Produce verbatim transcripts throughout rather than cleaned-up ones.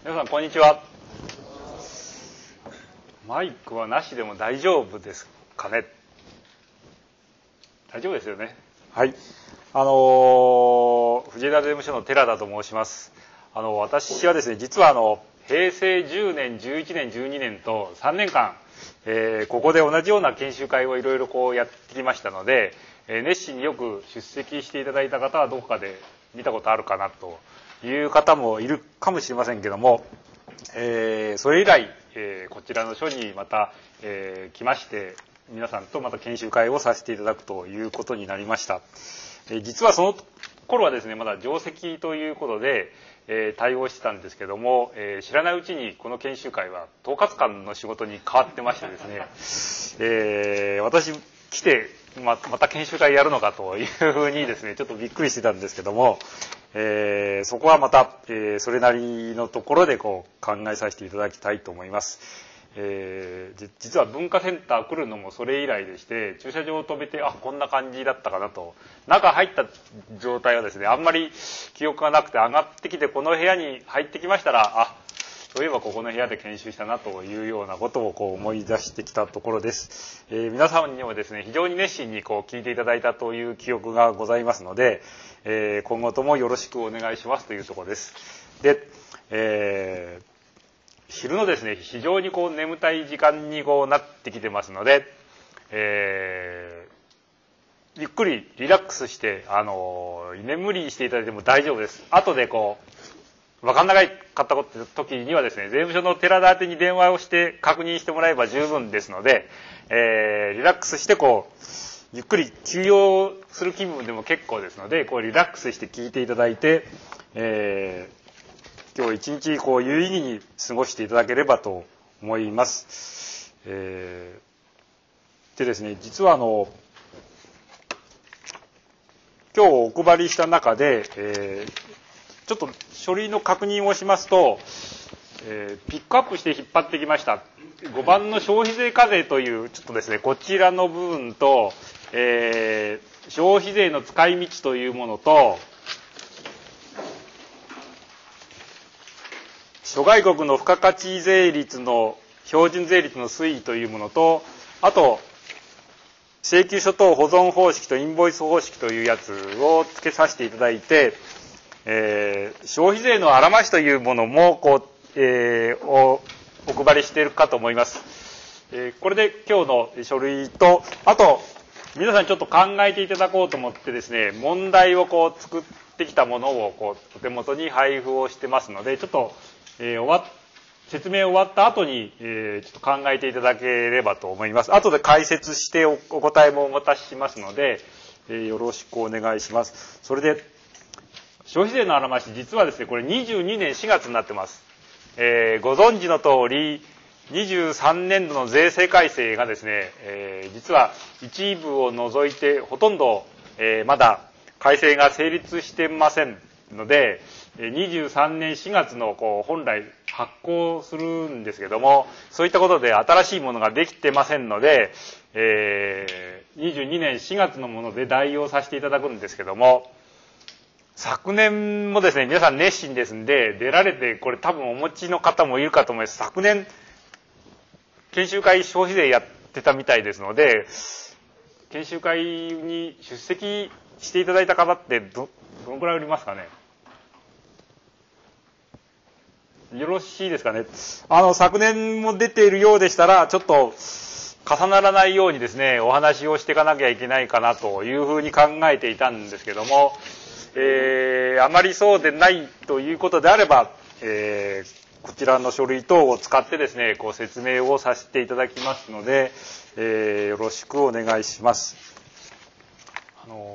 皆さんこんにちは。マイクはなしでも大丈夫ですかね。大丈夫ですよね。はい。あのー、藤枝税務署の寺田と申します。あの私はですね、実はあの平成じゅうねん、じゅういちねん、じゅうにねんとさんねんかん、えー、ここで同じような研修会をいろいろこうやってきましたので、えー、熱心によく出席していただいた方はどこかで見たことあるかなという方もいるかもしれませんけども、えー、それ以来、えー、こちらの署にまた、えー、来まして皆さんとまた研修会をさせていただくということになりました。えー、実はその頃はですね、まだ上席ということで、えー、対応してたんですけども、えー、知らないうちにこの研修会は統括官の仕事に変わってましてですね、えー、私来て ま, また研修会やるのかというふうにですねちょっとびっくりしてたんですけども、えー、そこはまた、えー、それなりのところでこう考えさせていただきたいと思います。えー、実は文化センター来るのもそれ以来でして、駐車場を止めてあこんな感じだったかなと、中入った状態はですねあんまり記憶がなくて、上がってきてこの部屋に入ってきましたら、あそういえばここの部屋で研修したなというようなことをこう思い出してきたところです。えー、皆さんにもですね非常に熱心にこう聞いていただいたという記憶がございますので、えー、今後ともよろしくお願いしますというところです。で、えー昼のですね非常にこう眠たい時間にこうなってきてますので、えー、ゆっくりリラックスしてあの居眠りしていただいても大丈夫です。後でこう分かんなかった時にはですね税務署の寺田宛てに電話をして確認してもらえば十分ですので、えー、リラックスしてこうゆっくり休養する気分でも結構ですので、こうリラックスして聞いていただいて、えー今日一日こう有意義に過ごしていただければと思います。えー、でですね、実はあの今日お配りした中で、えー、ちょっと書類の確認をしますと、えー、ピックアップして引っ張ってきましたごばんの消費税課税というちょっとですねこちらの部分と、えー、消費税の使い道というものと、諸外国の付加価値税率の標準税率の推移というものと、あと請求書等保存方式とインボイス方式というやつを付けさせていただいて、えー、消費税のあらましというものもこう、えー、お, お配りしているかと思います。えー、これで今日の書類と、あと皆さんちょっと考えていただこうと思ってですね、問題をこう作ってきたものをこうお手元に配布をしてますので、ちょっとえー、終わ説明終わった後に、えー、ちょっと考えていただければと思います。後で解説してお答えもお渡ししますので、えー、よろしくお願いします。それで消費税のあらまし、実はですねこれにじゅうにねんしがつになってます。えー、ご存知の通りにじゅうさんねんどの税制改正がですね、えー、実は一部を除いてほとんど、えー、まだ改正が成立してませんので、にじゅうさんねんしがつのこう本来発行するんですけども、そういったことで新しいものができてませんので、えー、にじゅうにねんしがつのもので代用させていただくんですけども、昨年もですね皆さん熱心ですんで出られて、これ多分お持ちの方もいるかと思います。昨年研修会消費税やってたみたいですので、研修会に出席していただいた方ってどどのくらいおりますかね。よろしいですかね。あの昨年も出ているようでしたら、ちょっと重ならないようにですねお話をしていかなきゃいけないかなというふうに考えていたんですけども、えー、あまりそうでないということであれば、えー、こちらの書類等を使ってですねこう説明をさせていただきますので、えー、よろしくお願いします。あの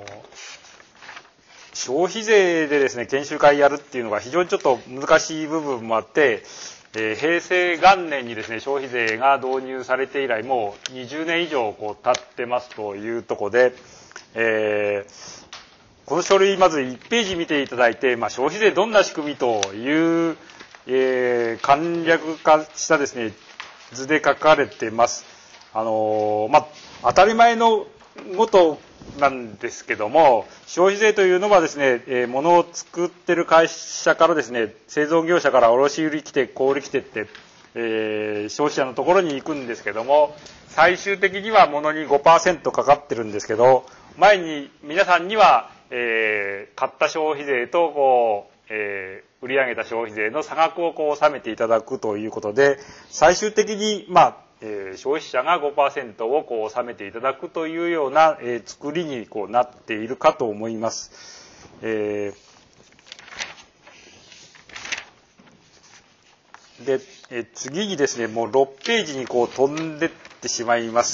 消費税でですね研修会やるっていうのが非常にちょっと難しい部分もあって、えー、平成元年にですね消費税が導入されて以来もうにじゅうねん以上こう経ってますというところで、えー、この書類まずいちページ見ていただいて、まあ、消費税どんな仕組みという、えー、簡略化したですね図で書かれてます。あのー、まあ当たり前のことなんですけども、消費税というのはですね、えー、物を作ってる会社からですね、製造業者から卸売規定、小売規定って、えー、消費者のところに行くんですけども、最終的には物に ごパーセント かかってるんですけど、前に皆さんには、えー、買った消費税とこう、えー、売り上げた消費税の差額をこう納めていただくということで、最終的に、まあ、えー、消費者が ごパーセント をこう納めていただくというような、えー、作りにこうなっているかと思います。えー、で、えー、次にですね、もうろくページにこう飛んでってしまいます。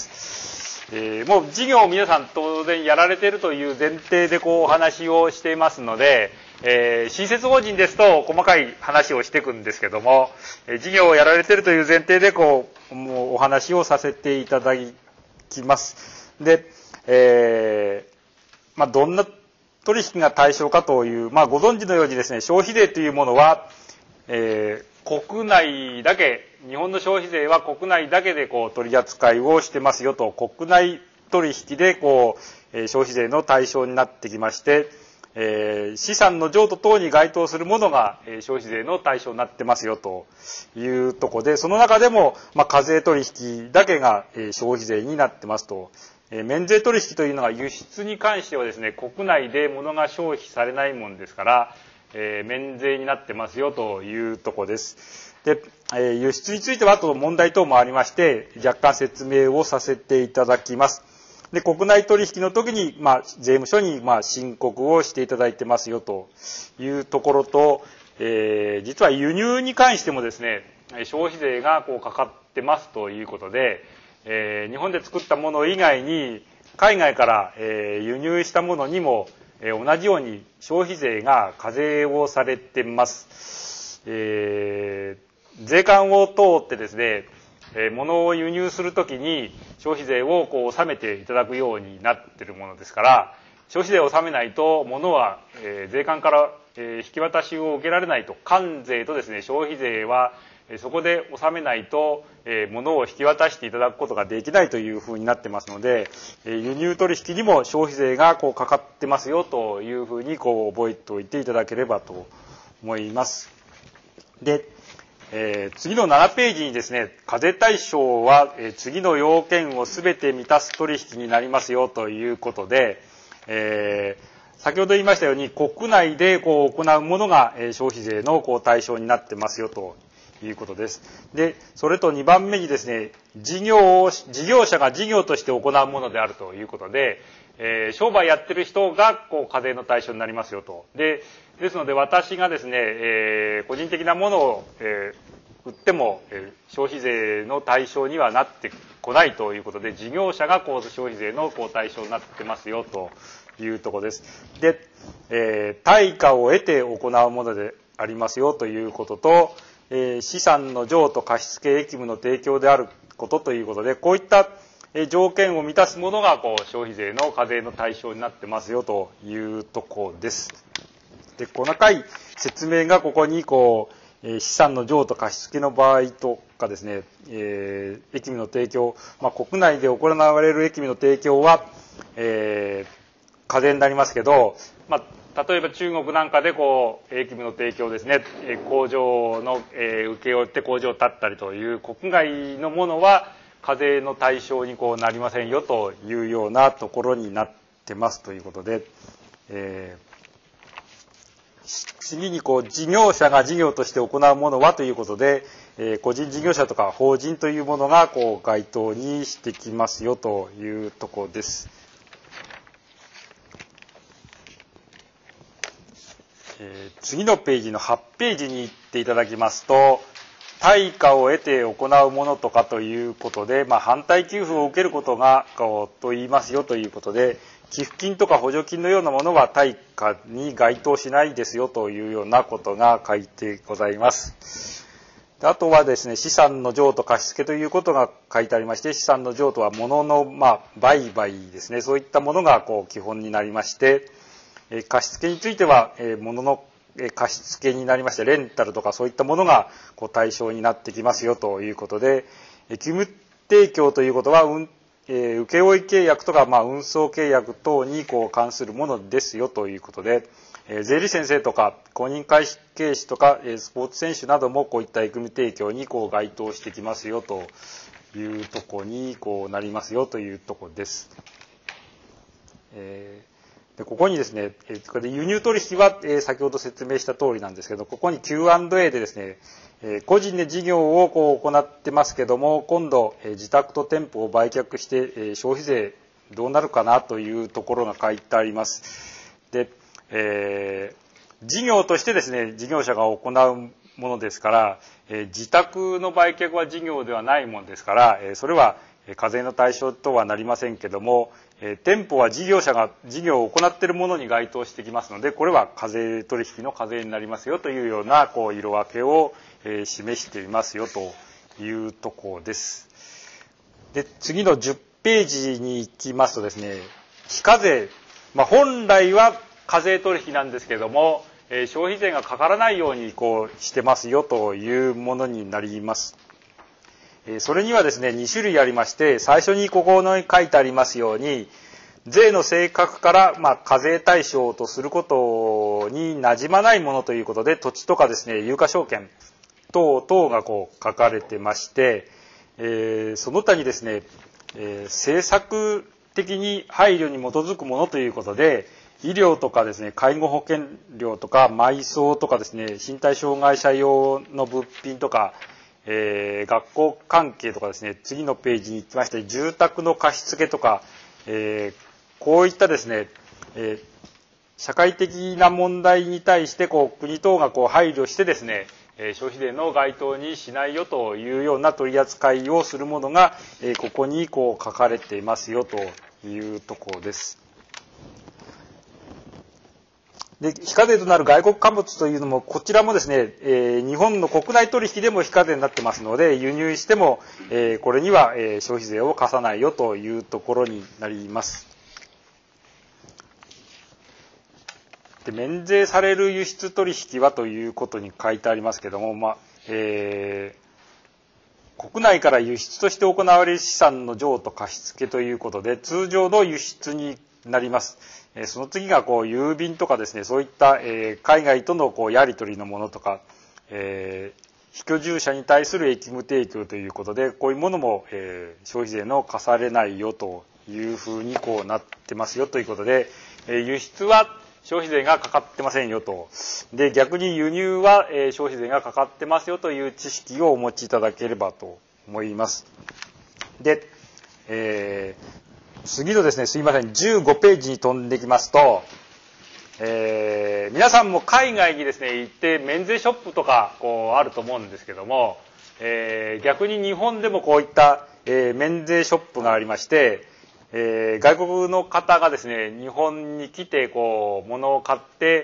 えー、もう事業を皆さん当然やられているという前提でこうお話をしていますので、えー、新設法人ですと細かい話をしていくんですけども、えー、事業をやられているという前提でこうもうお話をさせていただきます。で、えー、まあどんな取引が対象かという、まあご存知のようにですね、消費税というものは、えー、国内だけ、日本の消費税は国内だけでこう取り扱いをしてますよと、国内取引でこう、えー、消費税の対象になってきまして、えー、資産の譲渡等に該当するものが、えー、消費税の対象になってますよというところで、その中でも、まあ、課税取引だけが、えー、消費税になってますと、えー、免税取引というのが輸出に関してはですね、国内で物が消費されないもんですから、えー、免税になってますよというところです。で、えー、輸出についてはあと問題等もありまして、若干説明をさせていただきます。で、国内取引の時に、まあ、税務署に、まあ、申告をしていただいてますよというところと、えー、実は輸入に関してもですね、消費税がこうかかってますということで、えー、日本で作ったもの以外に、海外から、えー、輸入したものにも、えー、同じように消費税が課税をされてます。えー、税関を通ってですね、えー、物を輸入するときに消費税をこう納めていただくようになっているものですから、消費税を納めないと物は、えー、税関から、えー、引き渡しを受けられないと、関税とですね、消費税は、えー、そこで納めないと、えー、物を引き渡していただくことができないというふうになってますので、えー、輸入取引にも消費税がこうかかってますよというふうにこう覚えておいていただければと思います。で、えー、次のななページにですね、課税対象は、えー、次の要件をすべて満たす取引になりますよということで、えー、先ほど言いましたように国内でこう行うものが、えー、消費税のこう対象になってますよということです。で、それとにばんめにですね、事業を、事業者が事業として行うものであるということで、えー、商売やってる人がこう課税の対象になりますよと。で、ですので私がですね、えー、個人的なものを、えー、売っても、えー、消費税の対象にはなってこないということで、事業者がこう消費税のこう対象になってますよというところです。で、えー、対価を得て行うものでありますよということと、えー、資産の譲渡貸付役務の提供であることということで、こういった条件を満たすものがこう消費税の課税の対象になってますよというところです。で、細かい説明がここにこう資産の譲渡貸付の場合とかですね、えー、役務の提供、まあ、国内で行われる役務の提供は、えー、課税になりますけど、まあ、例えば中国なんかでこう役務の提供ですね、工場の、えー、請け負って工場を建ったりという国外のものは課税の対象にこうなりませんよというようなところになってますということで、えー次にこう事業者が事業として行うものはということで、えー、個人事業者とか法人というものがこう該当にしてきますよというところです。えー、次のページのはちページに行っていただきますと、対価を得て行うものとかということで、まあ、反対給付を受けることがこうと言いますよということで、寄付金とか補助金のようなものは対価に該当しないですよというようなことが書いてございます。あとはですね、資産の譲渡貸付ということが書いてありまして、資産の譲渡は物のまあ売買ですね、そういったものがこう基本になりまして、貸付については物の貸付になりまして、レンタルとかそういったものがこう対象になってきますよということで、義務提供ということは運えー、請負契約とか、まあ、運送契約等にこう関するものですよということで、えー、税理士先生とか公認会計士とか、えー、スポーツ選手などもこういった役務提供にこう該当してきますよというところにこうなりますよというところです。えーでここにですね、えー、輸入取引は、えー、先ほど説明した通りなんですけど、ここに キューアンドエー でですね、えー、個人で事業をこう行ってますけども、今度、えー、自宅と店舗を売却して、えー、消費税どうなるかなというところが書いてあります。で、えー、事業としてですね、事業者が行うものですから、えー、自宅の売却は事業ではないものですから、えー、それは課税の対象とはなりませんけども、えー、店舗は事業者が事業を行っているものに該当してきますので、これは課税取引の課税になりますよというようなこう色分けを、えー、示していますよというところです。で、次のじゅっページに行きますとですね、非課税、まあ、本来は課税取引なんですけども、えー、消費税がかからないようにこうしてますよというものになります。それにはですね、に種類ありまして、最初にここに書いてありますように、税の性格から、まあ、課税対象とすることに馴染まないものということで、土地とかですね、有価証券等々がこう書かれてまして、えー、その他にですね、えー、政策的に配慮に基づくものということで、医療とかですね、介護保険料とか、埋葬とかですね、身体障害者用の物品とか、えー、学校関係とかですね、次のページに行きまして、住宅の貸付とか、えー、こういったですね、えー、社会的な問題に対してこう国等がこう配慮してですね、えー、消費税の該当にしないよというような取り扱いをするものが、えー、ここにこう書かれていますよというところです。で、非課税となる外国貨物というのも、こちらもですね、えー、日本の国内取引でも非課税になってますので、輸入しても、えー、これには、えー、消費税を課さないよというところになります。で、免税される輸出取引はということに書いてありますけども、まあ、えー、国内から輸出として行われる資産の譲渡貸付ということで、通常の輸出になります。その次がこう郵便とかですね、そういった、えー、海外とのこうやり取りのものとか、えー、非居住者に対する役務提供ということで、こういうものも、えー、消費税の課されないよというふうにこうなってますよということで、えー、輸出は消費税がかかってませんよと。で、逆に輸入は、えー、消費税がかかってますよという知識をお持ちいただければと思います。で、えー次のですね、すいません、じゅうごページに飛んできますと、えー、皆さんも海外にですね、行って免税ショップとかこうあると思うんですけども、えー、逆に日本でもこういった、えー、免税ショップがありまして、えー、外国の方がですね、日本に来てこう物を買って、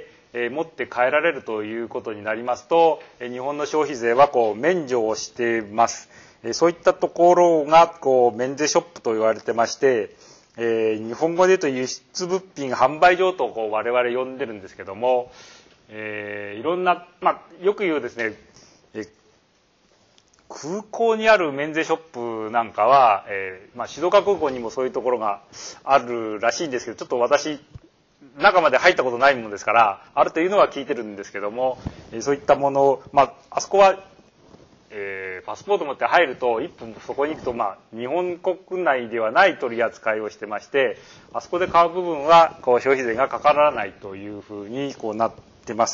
えー、持って帰られるということになりますと、日本の消費税はこう免除をしています。そういったところがこう免税ショップと言われてまして、えー、日本語で言うと輸出物品販売所とこう我々呼んでるんですけども、えー、いろんな、まあ、よく言うですね、えー、空港にある免税ショップなんかは、えーまあ、静岡空港にもそういうところがあるらしいんですけど、ちょっと私中まで入ったことないものですからあるというのは聞いてるんですけども、えー、そういったものを、まあ、あそこはえー、パスポート持って入ると一分そこに行くと、まあ、日本国内ではない取り扱いをしてまして、あそこで買う部分はこう消費税がかからないというふうにこうなってます。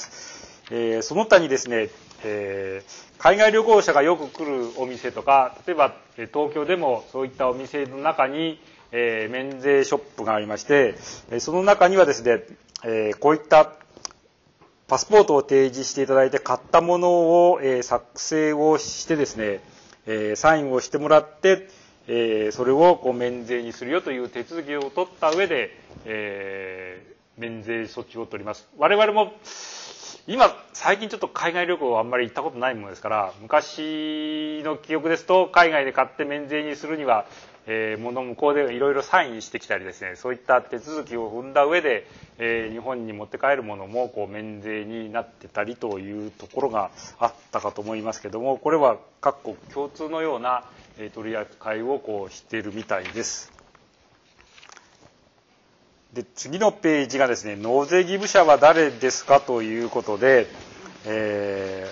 えー、その他にですね、えー、海外旅行者がよく来るお店とか、例えば東京でもそういったお店の中に、えー、免税ショップがありまして、その中にはですね、えー、こういったパスポートを提示していただいて買ったものを、えー、作成をしてですね、えー、サインをしてもらって、えー、それをこう免税にするよという手続きを取った上で、えー、免税措置を取ります。我々も今最近ちょっと海外旅行あんまり行ったことないものですから、昔の記憶ですと海外で買って免税にするには、えー、物向こうでいろいろサインしてきたりですね、そういった手続きを踏んだ上で、えー、日本に持って帰るものもこう免税になってたりというところがあったかと思いますけども、これは各国共通のような、えー、取り扱いをこうしているみたいです。 で、次のページがですね、納税義務者は誰ですかということで、え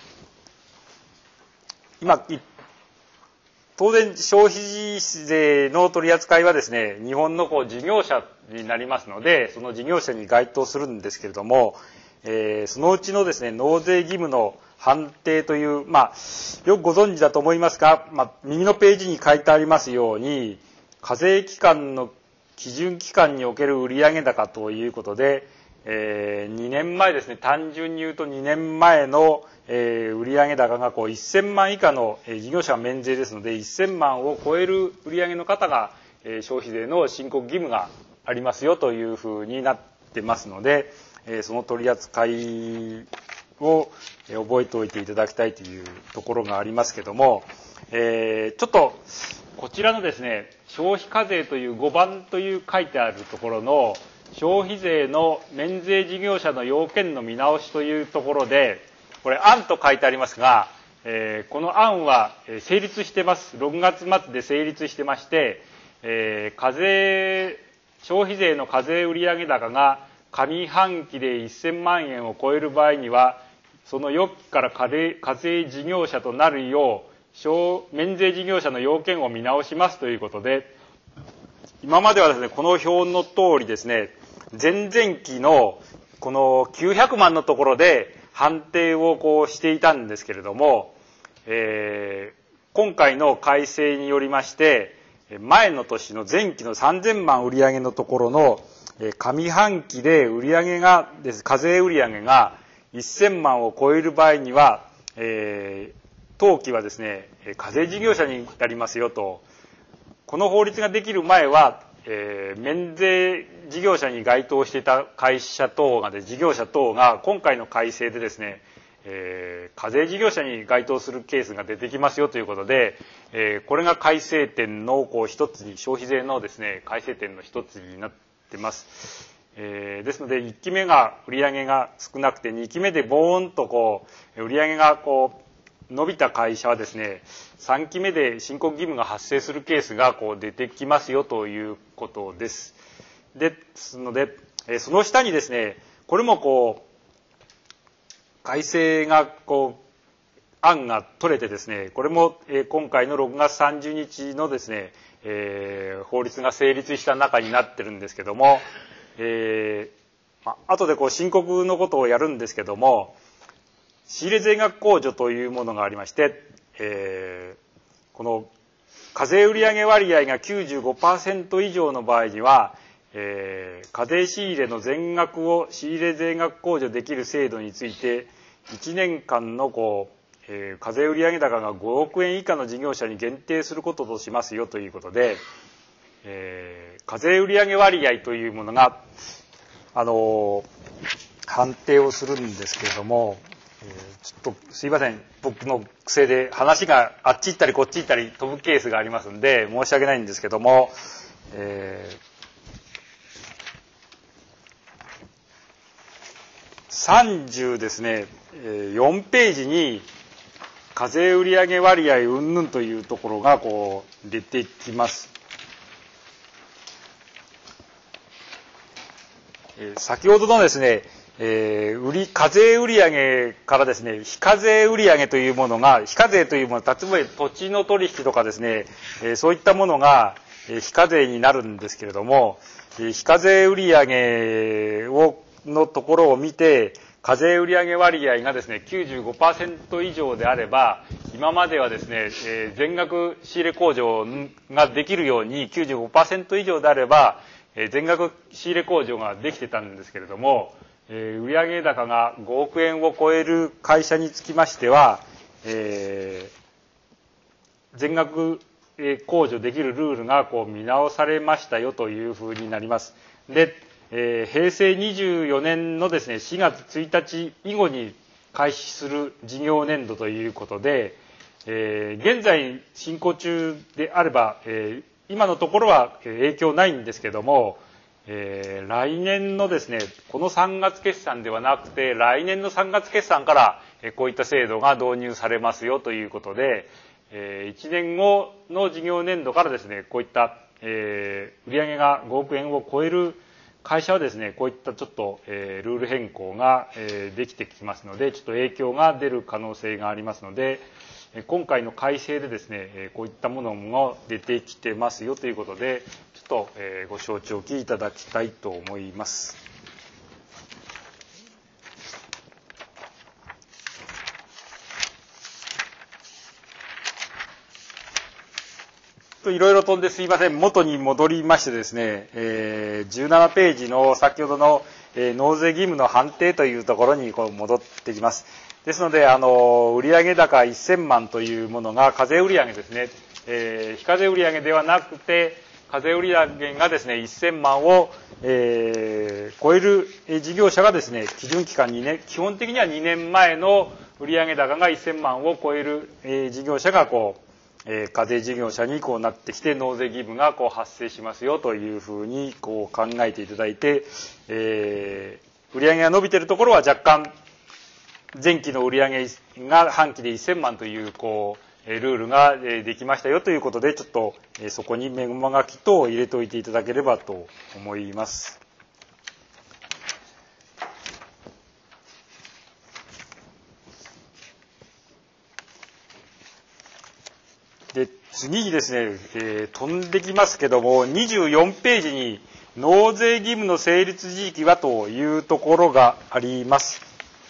ー、今、当然消費税の取り扱いはですね、日本のこう事業者になりますので、その事業者に該当するんですけれども、えー、そのうちのですね、納税義務の判定という、まあ、よくご存知だと思いますが、まあ、右のページに書いてありますように、課税期間の基準期間における売上高ということで、えー、にねんまえですね、単純に言うとにねんまえの、えー、売上高がこうせんまん以下の、えー、事業者は免税ですので、せんまんを超える売上の方が、えー、消費税の申告義務がありますよというふうになってますので、えー、その取り扱いを覚えておいていただきたいというところがありますけども、えー、ちょっとこちらのですね、消費課税というごばんという書いてあるところの消費税の免税事業者の要件の見直しというところで、これ案と書いてありますが、えー、この案は成立してます。ろくがつ末で成立してまして、えー、課税、消費税の課税売上高が上半期でせんまんえんを超える場合には、その翌期から課税事業者となるよう、免税事業者の要件を見直しますということで、今まではですね、この表の通りですね、前々期のこのきゅうひゃくまんのところで判定をこうしていたんですけれども、えー、今回の改正によりまして、前の年の前期のさんぜんまん売上のところの上半期で売上がです、課税売上がせんまんを超える場合には、えー、当期はですね、課税事業者になりますよと。この法律ができる前は、えー、免税事業者に該当していた会社等がで、事業者等が今回の改正でですね、えー、課税事業者に該当するケースが出てきますよということで、えー、これが改正点のこう一つに、消費税のですね、改正点の一つになってます。えー、ですのでいっきめが売上が少なくてにきめでボーンとこう売上がこう伸びた会社はですね、さんきめで申告義務が発生するケースがこう出てきますよということです。ですので、えー、その下にですね、これもこう改正がこう案が取れてですね、これも、えー、今回のろくがつさんじゅうにちのですね、えー、法律が成立した中になってるんですけども、えー、まあ後でこう申告のことをやるんですけども、仕入れ税額控除というものがありまして、えー、この課税売上割合が きゅうじゅうごパーセント 以上の場合には、えー、課税仕入れの全額を仕入れ税額控除できる制度についていちねんかんのこう、えー、課税売上高がごおくえん以下の事業者に限定することとしますよということで、えー、課税売上割合というものが、あのー、判定をするんですけれども、えー、ちょっとすいません、僕の癖で話があっち行ったりこっち行ったり飛ぶケースがありますんで申し訳ないんですけども、えー、さんじゅうですね、よんページに課税売上割合云々というところがこう出てきます。先ほどのですね、えー、売り課税売上からですね、非課税売上というものが、非課税というもの、例えば土地の取引とかですね、えー、そういったものが、えー、非課税になるんですけれども、えー、非課税売上をのところを見て、課税売上割合がですね きゅうじゅうごパーセント 以上であれば、今まではですね、えー、全額仕入れ控除ができるように きゅうじゅうごパーセント 以上であれば、えー、全額仕入れ控除ができてたんですけれども、えー、売上高がごおくえんを超える会社につきましては、えー、全額控除できるルールがこう見直されましたよというふうになります。で、えー、へいせいにじゅうよねんのですね、しがつついたち以後に開始する事業年度ということで、えー、現在進行中であれば、えー、今のところは影響ないんですけども、えー、来年のですね、このさんがつ決算ではなくて、来年のさんがつ決算から、えー、こういった制度が導入されますよということで、えー、いちねんごの事業年度からですね、こういった、えー、売上がごおくえんを超える会社はですね、こういったちょっと、えー、ルール変更が、えー、できてきますので、ちょっと影響が出る可能性がありますので、今回の改正でですね、こういったものも出てきてますよということで、ちょっとご承知おきいただきたいと思います。いろいろ飛んですいません。元に戻りましてですね、えー、じゅうななページの先ほどの、えー、納税義務の判定というところにこう戻ってきます。ですので、あの、売上高せんまんというものが課税売上ですね、えー、非課税売上ではなくて、課税売上がですね、せんまんを、えー、超える事業者がですね、基準期間にねん、基本的にはにねんまえの売上高がせんまんを超える、えー、事業者がこう、えー、課税事業者にこうなってきて納税義務がこう発生しますよというふうにこう考えていただいて、えー、売上が伸びているところは若干前期の売上が半期でせんまんというこうルールができましたよということで、ちょっとそこにメモ書き等を入れておいていただければと思います。で、次にですね、えー、飛んできますけども、にじゅうよんページに納税義務の成立時期はというところがあります。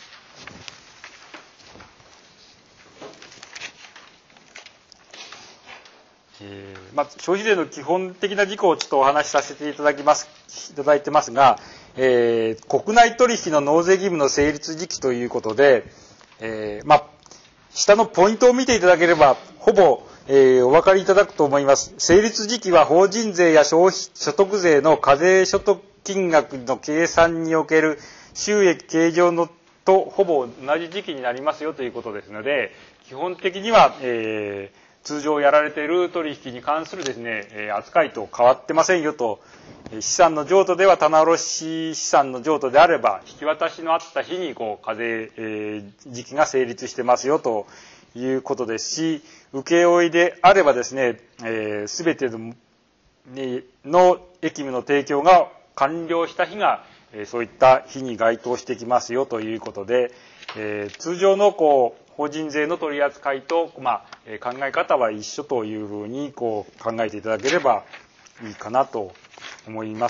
えーまあ、消費税の基本的な事項をちょっとお話しさせていただきます、いただいてますが、えー、国内取引の納税義務の成立時期ということで、えー、まあ、下のポイントを見ていただければ、ほぼ、えー、お分かりいただくと思います。成立時期は法人税や消費所得税の課税所得金額の計算における収益計上のとほぼ同じ時期になりますよということですので、基本的には、えー、通常やられている取引に関するですね、扱いと変わってませんよと、資産の譲渡では棚卸資産の譲渡であれば、引き渡しのあった日にこう課税、えー、時期が成立してますよということですし、請負であればですね、すべ、えー、ての、の役務の提供が完了した日が、えー、そういった日に該当してきますよということで、えー、通常のこう法人税の取り扱いと、まあ、考え方は一緒というふうにこう考えていただければいいかなと思います。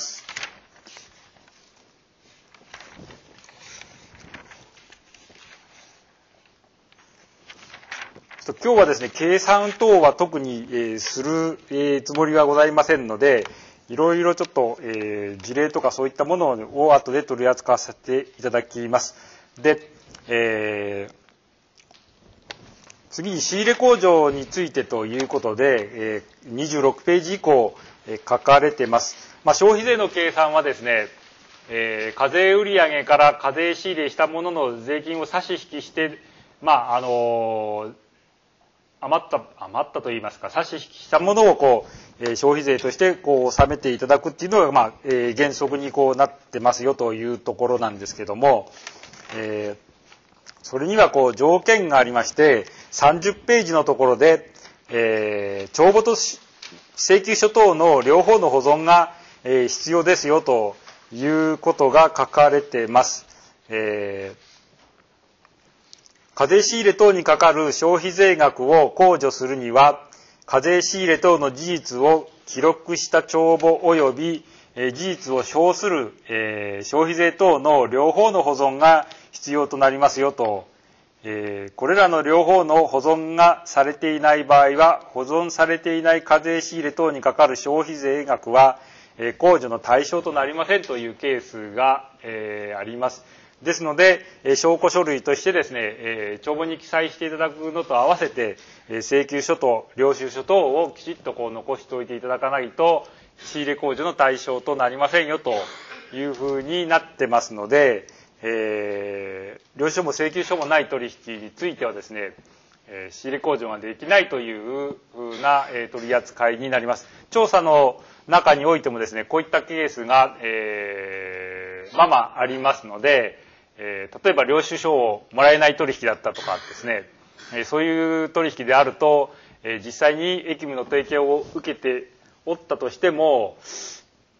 今日はですね、計算等は特に、えー、する、えー、つもりはございませんので、いろいろちょっと、えー、事例とかそういったものを後で取り扱わせていただきます。で、えー次に仕入れ控除についてということで、にじゅうろくページ以降書かれています。まあ、消費税の計算はですね、えー、課税売上から課税仕入れしたものの税金を差し引きして、まあ、あのー、余った、余ったといいますか、差し引きしたものをこう、えー、消費税としてこう納めていただくっていうのが、まあ、えー、原則にこうなってますよというところなんですけども、えーそれにはこう条件がありまして、さんじゅっページのところで、えー、帳簿と請求書等の両方の保存が、えー、必要ですよということが書かれています。えー、課税仕入れ等にかかる消費税額を控除するには、課税仕入れ等の事実を記録した帳簿及び、えー、事実を証する、えー、消費税等の両方の保存が必要となりますよと、えー、これらの両方の保存がされていない場合は、保存されていない課税仕入れ等にかかる消費税額は、えー、控除の対象となりませんというケースが、えー、あります。ですので、えー、証拠書類としてですね、えー、帳簿に記載していただくのと合わせて、えー、請求書と領収書等をきちっとこう残しておいていただかないと、仕入れ控除の対象となりませんよというふうになってますので、えー、領収書も請求書もない取引についてはですね、えー、仕入れ控除ができないというふうな、えー、取り扱いになります。調査の中においてもですね、こういったケースが、えー、まあまあありますので、えー、例えば領収書をもらえない取引だったとかですね、えー、そういう取引であると、えー、実際に役務の提供を受けておったとしても、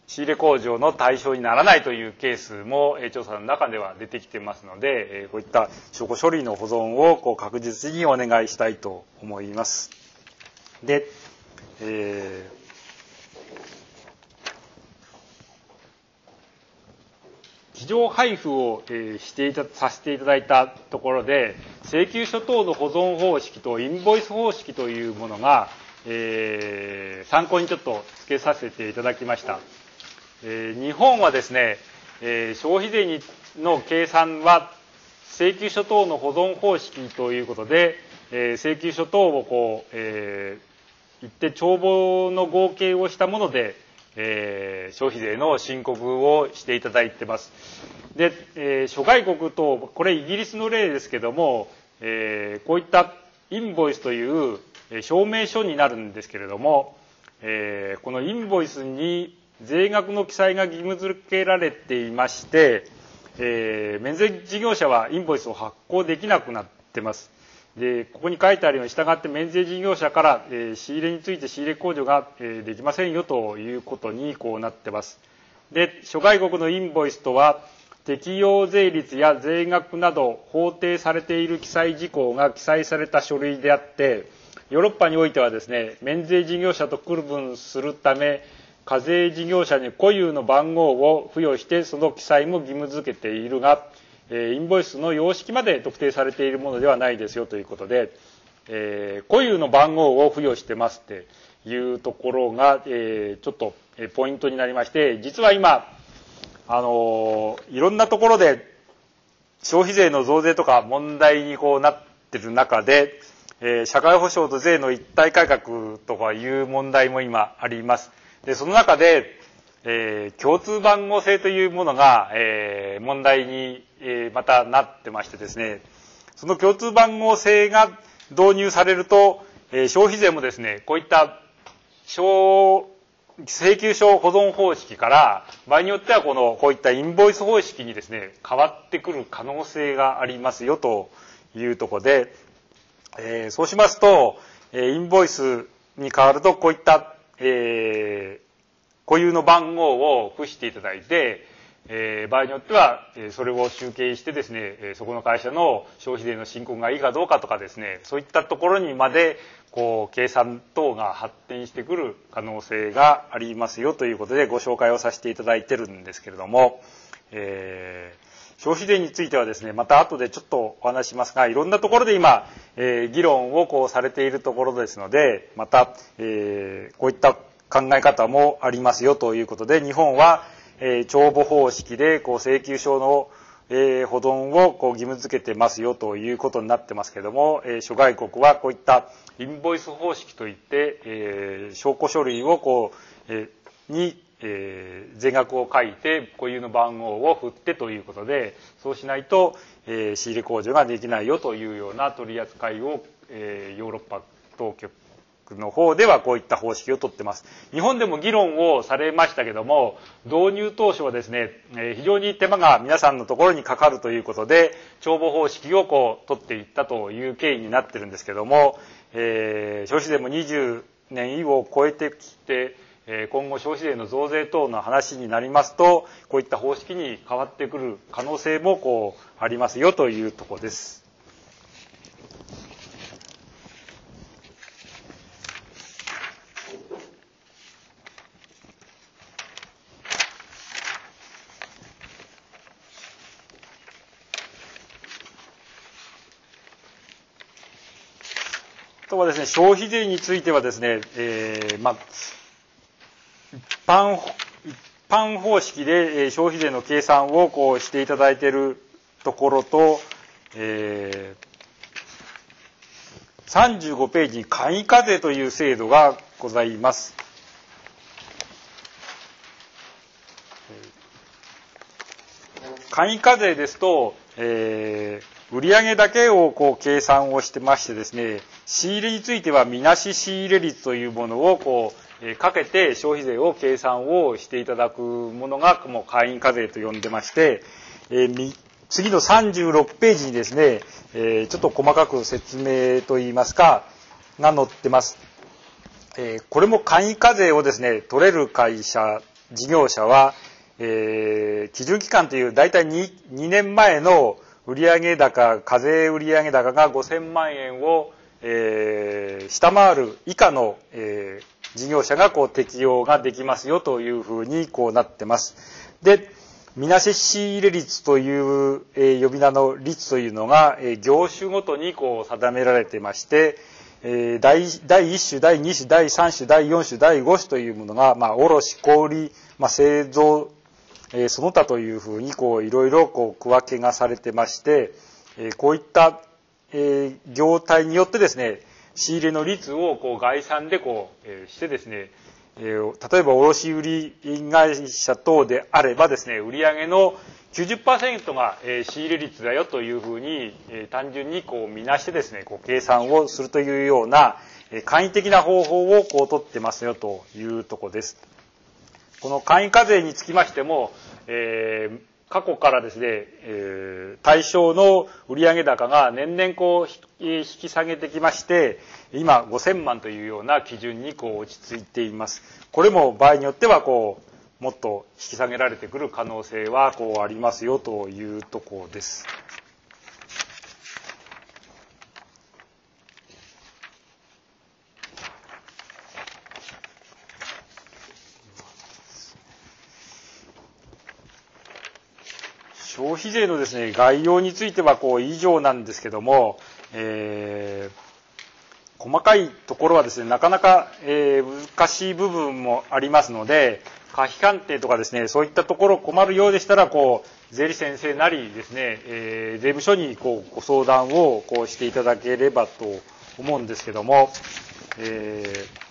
仕入れ控除の対象にならないというケースも調査の中では出てきてますので、こういった証拠書類の保存をこう確実にお願いしたいと思います。で、えー機上配布を、えー、していたさせていただいたところで、請求書等の保存方式とインボイス方式というものが、えー、参考にちょっと付けさせていただきました。えー、日本はですね、えー、消費税にの計算は請求書等の保存方式ということで、えー、請求書等をこう、えー、一定帳簿の合計をしたもので、えー、消費税の申告をしていただいてます。で、えー、諸外国と、これイギリスの例ですけども、えー、こういったインボイスという証明書になるんですけれども、えー、このインボイスに税額の記載が義務付けられていまして、えー、免税事業者はインボイスを発行できなくなってます。で、ここに書いてあるように従って免税事業者から、えー、仕入れについて仕入れ控除が、えー、できませんよということにこうなってます。で、諸外国のインボイスとは適用税率や税額など法定されている記載事項が記載された書類であって、ヨーロッパにおいてはですね、免税事業者と区分するため、課税事業者に固有の番号を付与してその記載も義務付けているが、インボイスの様式まで特定されているものではないですよということで、えー、固有の番号を付与してますっていうところが、えー、ちょっとポイントになりまして、実は今、あのー、いろんなところで消費税の増税とか問題にこうなってる中で、えー、社会保障と税の一体改革とかいう問題も今あります。で、その中で、えー、共通番号制というものが、えー、問題に、えー、またなってましてですね、その共通番号制が導入されると、えー、消費税もですね、こういった請求書保存方式から場合によってはこのこういったインボイス方式にですね変わってくる可能性がありますよというところで、えー、そうしますと、えー、インボイスに変わるとこういった、えー固有の番号を付していただいて、えー、場合によっては、えー、それを集計してですね、えー、そこの会社の消費税の申告がいいかどうかとかですね、そういったところにまで、こう、計算等が発展してくる可能性がありますよということでご紹介をさせていただいてるんですけれども、えー、消費税についてはですね、また後でちょっとお話しますが、いろんなところで今、えー、議論をこうされているところですので、また、えー、こういった考え方もありますよということで、日本は、えー、帳簿方式でこう請求書の、えー、保存をこう義務付けてますよということになってますけれども、えー、諸外国はこういったインボイス方式といって、えー、証拠書類をこう、えー、に、えー、税額を書いて固有の番号を振ってということで、そうしないと、えー、仕入れ控除ができないよというような取り扱いを、えー、ヨーロッパ当局の方ではこういった方式をとってます。日本でも議論をされましたけども、導入当初はですね、非常に手間が皆さんのところにかかるということで、帳簿方式をこう取っていったという経緯になってるんですけども、えー、消費税もにじゅうねん以を超えてきて、今後消費税の増税等の話になりますと、こういった方式に変わってくる可能性もこうありますよというところです。あとはですね、消費税についてはですね、えー、まあ、一般、一般方式で消費税の計算をこうしていただいているところと、えー、さんじゅうごページに簡易課税という制度がございます。簡易課税ですと、えー売上だけをこう計算をしてましてですね、仕入れについてはみなし仕入れ率というものをこう、えー、かけて消費税を計算をしていただくものがもう簡易課税と呼んでまして、えー、次のさんじゅうろくページにですね、えー、ちょっと細かく説明といいますかが載ってます。えー、これも簡易課税をですね取れる会社事業者は、えー、基準期間という大体 2, 2年前の売上高、課税売上高がごせんまんえんを、えー、下回る以下の、えー、事業者がこう適用ができますよというふうにこうなってます。で、みなし仕入れ率という、えー、呼び名の率というのが、えー、業種ごとにこう定められてまして、えー、第, 第いち種、だいに種、だいさん種、だいよん種、だいご種というものが、まあ、卸、小売、まあ、製造、えー、その他というふうにこういろいろこう区分けがされてまして、えー、こういった、えー、業態によってですね、仕入れの率をこう概算でこう、えー、してですね、えー、例えば卸売会社等であればですね、売上の きゅうじゅっパーセント が、えー、仕入れ率だよというふうに、えー、単純にこう見なしてですね、こう計算をするというような、えー、簡易的な方法をこう取ってますよというところです。この簡易課税につきましても、えー、過去からですね、えー、対象の売上高が年々こう引き下げてきまして、今ごせんまんというような基準にこう落ち着いています。これも場合によってはこうもっと引き下げられてくる可能性はこうありますよというところです。消費税のですね、概要についてはこう以上なんですけども、えー、細かいところはですね、なかなか、えー、難しい部分もありますので、可否鑑定とかですね、そういったところ困るようでしたら、こう、税理先生なりですね、えー、税務署にこうご相談をこうしていただければと思うんですけども、えー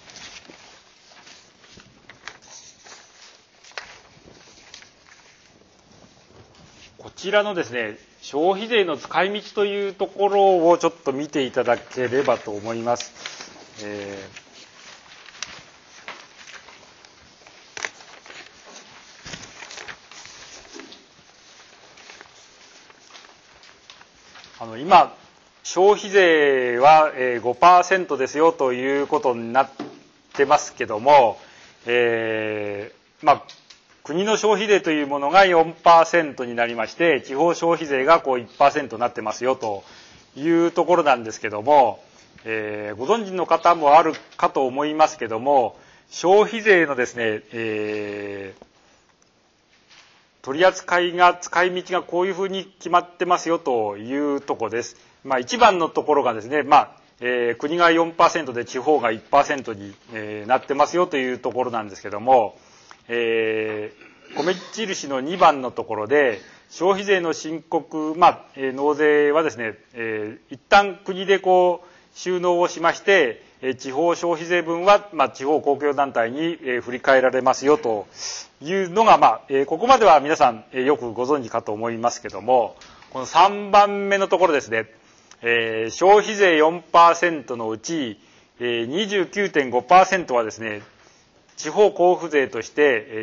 こちらのですね、消費税の使い道というところをちょっと見ていただければと思います。えー、あの今、消費税は ごパーセント ですよということになってますけども、えー、まあ国の消費税というものが よんパーセント になりまして、地方消費税がこう いちパーセント になってますよというところなんですけども、えー、ご存知の方もあるかと思いますけども、消費税のですね、えー、取り扱いが、使い道がこういうふうに決まってますよというところです。まあ一番のところがですね、まあ、えー、国が よんパーセント で地方が いちパーセント に、えー、なってますよというところなんですけども、えー、米印のにばんのところで、消費税の申告、まあ、えー、納税はですね、えー、一旦国でこう、収納をしまして、えー、地方消費税分は、まあ、地方公共団体に、えー、振り替えられますよというのが、まあ、えー、ここまでは皆さん、えー、よくご存知かと思いますけども、このさんばんめのところですね、えー、消費税 よんパーセント のうち、えー、にじゅうきゅうてんごパーセント はですね、地方交付税として、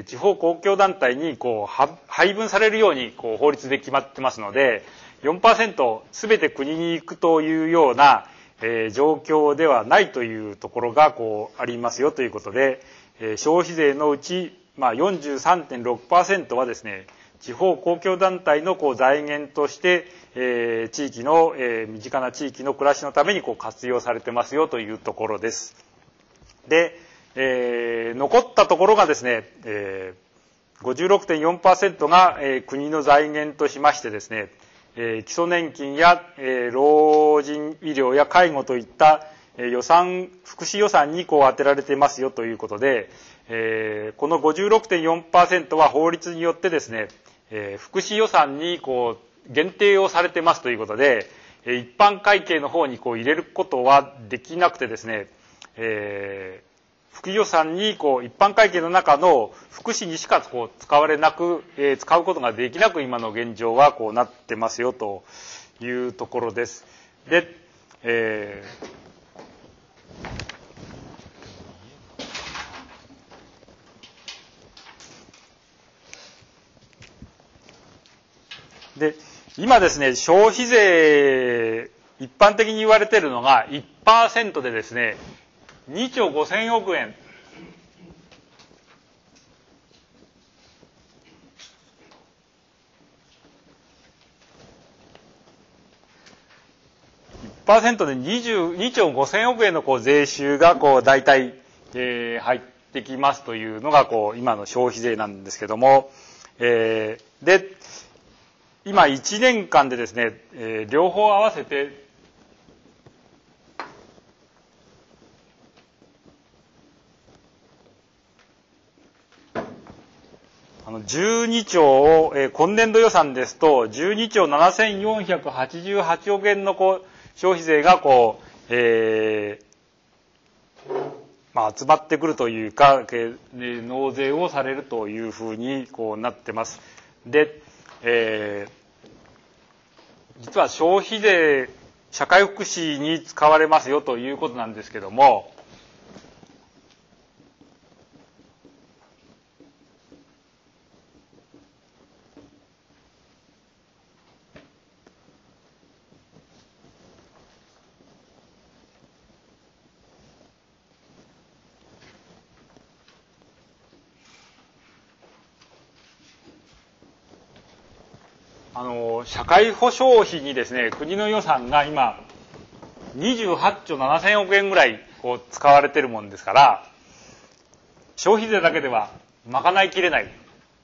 地方公共団体にこう配分されるようにこう法律で決まってますので、よんパーセント 全て国に行くというような、えー、状況ではないというところがこうありますよということで、えー、消費税のうち、まあ、よんじゅうさんてんろくパーセント はですね、地方公共団体のこう財源として、えー、地域の、えー、身近な地域の暮らしのためにこう活用されてますよというところです。で、えー、残ったところがですね、えー、ごじゅうろくてんよんパーセント が、えー、国の財源としましてですね、えー、基礎年金や、えー、老人医療や介護といった、えー、予算、福祉予算にこう当てられてますよということで、えー、この ごじゅうろくてんよんパーセント は法律によってですね、えー、福祉予算にこう限定をされてますということで、一般会計の方にこう入れることはできなくてですね、えー福祉予算にこう一般会計の中の福祉にしかこう使われなく、えー、使うことができなく今の現状はこうなってますよというところです。で、えー、で今ですね、消費税一般的に言われているのが いちパーセント でですね、にちょうごせんおくえんパーセント でにじゅうにちょうごせんおくえんのこう税収がこう大体、えー、入ってきますというのがこう今の消費税なんですけども、えー、で今いちねんかんでですね、えー、両方合わせてあのじゅうにちょうを、えー、今年度予算ですとじゅうにちょうななせんよんひゃくはちじゅうはちおくえんのこう消費税がこう、えーまあ、集まってくるというか、えー、納税をされるというふうにこうなってます。で、えー、実は消費税社会福祉に使われますよということなんですけども、あの社会保障費にですね、国の予算が今にじゅうはちちょうななせんおくえんぐらいこう使われているもんですから、消費税だけでは賄いきれない。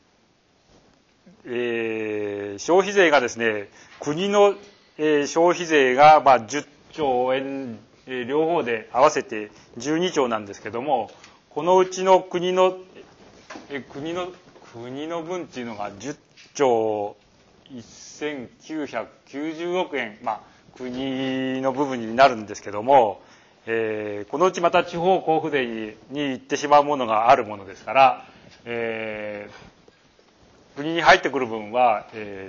えー、消費税がですね、国の、えー、消費税がまあじゅっちょうえん、えー、両方で合わせてじゅうにちょうなんですけども、このうちの国の、えー、国の国の分っていうのがじゅっちょうせんきゅうひゃくきゅうじゅうおくえん、まあ、国の部分になるんですけども、えー、このうちまた地方交付税にに行ってしまうものがあるものですから、えー、国に入ってくる分は、え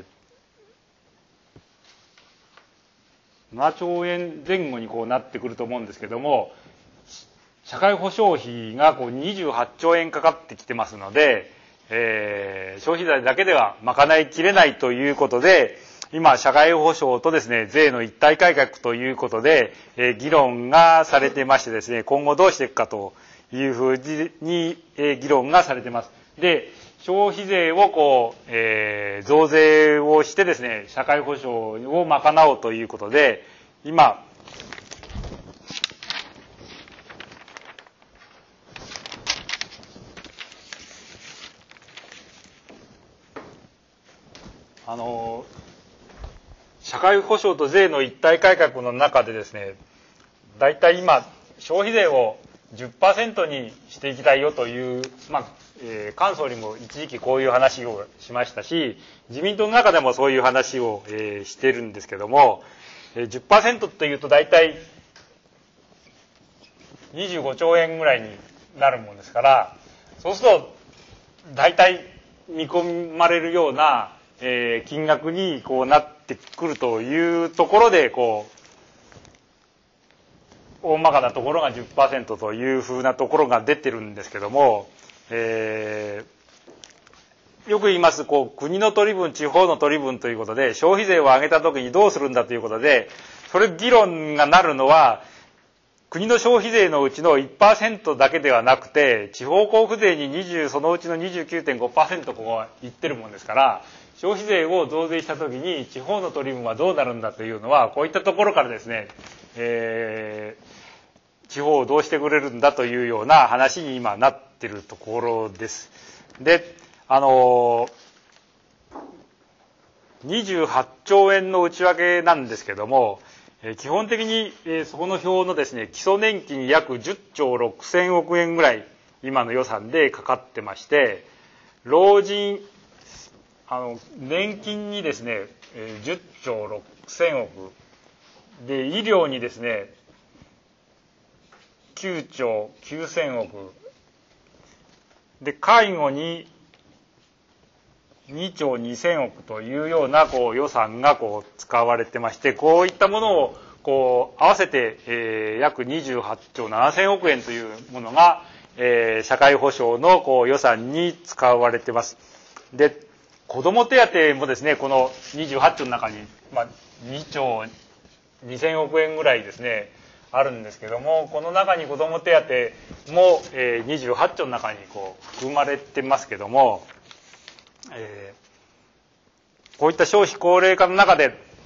ー、ななちょうえんぜん後にこうなってくると思うんですけども、社会保障費がこうにじゅうはちちょうえんかかってきてますので、えー、消費税だけでは賄いきれないということで、今社会保障とですね、税の一体改革ということで、えー、議論がされてましてですね、今後どうしていくかというふうに、えー、議論がされています。で、消費税をこう、えー、増税をしてですね、社会保障を賄おうということで、今、あの社会保障と税の一体改革の中でですね、だいたい今消費税を じゅっパーセント にしていきたいよという、まあえー、菅総理も一時期こういう話をしましたし、自民党の中でもそういう話を、えー、してるんですけども、えー、じゅっパーセント というとだいたいにじゅうごちょうえんぐらいになるもんですから、そうするとだいたい見込まれるようなえー、金額にこうなってくるというところで、こう大まかなところが じゅっパーセント というふうなところが出てるんですけども、えー、よく言いますこう国の取り分地方の取り分ということで、消費税を上げたときにどうするんだということで、それ議論がなるのは国の消費税のうちの いちパーセント だけではなくて、地方交付税ににじゅうそのうちの にじゅうきゅうてんごパーセント こういってるもんですから、消費税を増税したときに地方の取り分はどうなるんだというのは、こういったところからですね、えー、地方をどうしてくれるんだというような話に今なっているところです。で、あのにじゅうはちちょうえんの内訳なんですけども、基本的にそこの表のですね、基礎年金約じゅっちょうろくせんおくえんぐらい今の予算でかかってまして、老人あの年金にですねじゅっちょうろくせんおくで、医療にですねきゅうちょうきゅうせんおくで、介護ににちょうにせんおくというようなこう予算がこう使われてまして、こういったものをこう合わせて、えー、約にじゅうはちちょうななせんおくえんというものが、えー、社会保障のこう予算に使われてます。で、子ども手当もですね、このにじゅうはちちょうの中に、まあ、にちょうにせんおくえんぐらいですねあるんですけども、この中に子ども手当も、えー、にじゅうはちちょうの中にこう含まれてますけども、えー、こういった少子高齢化の中で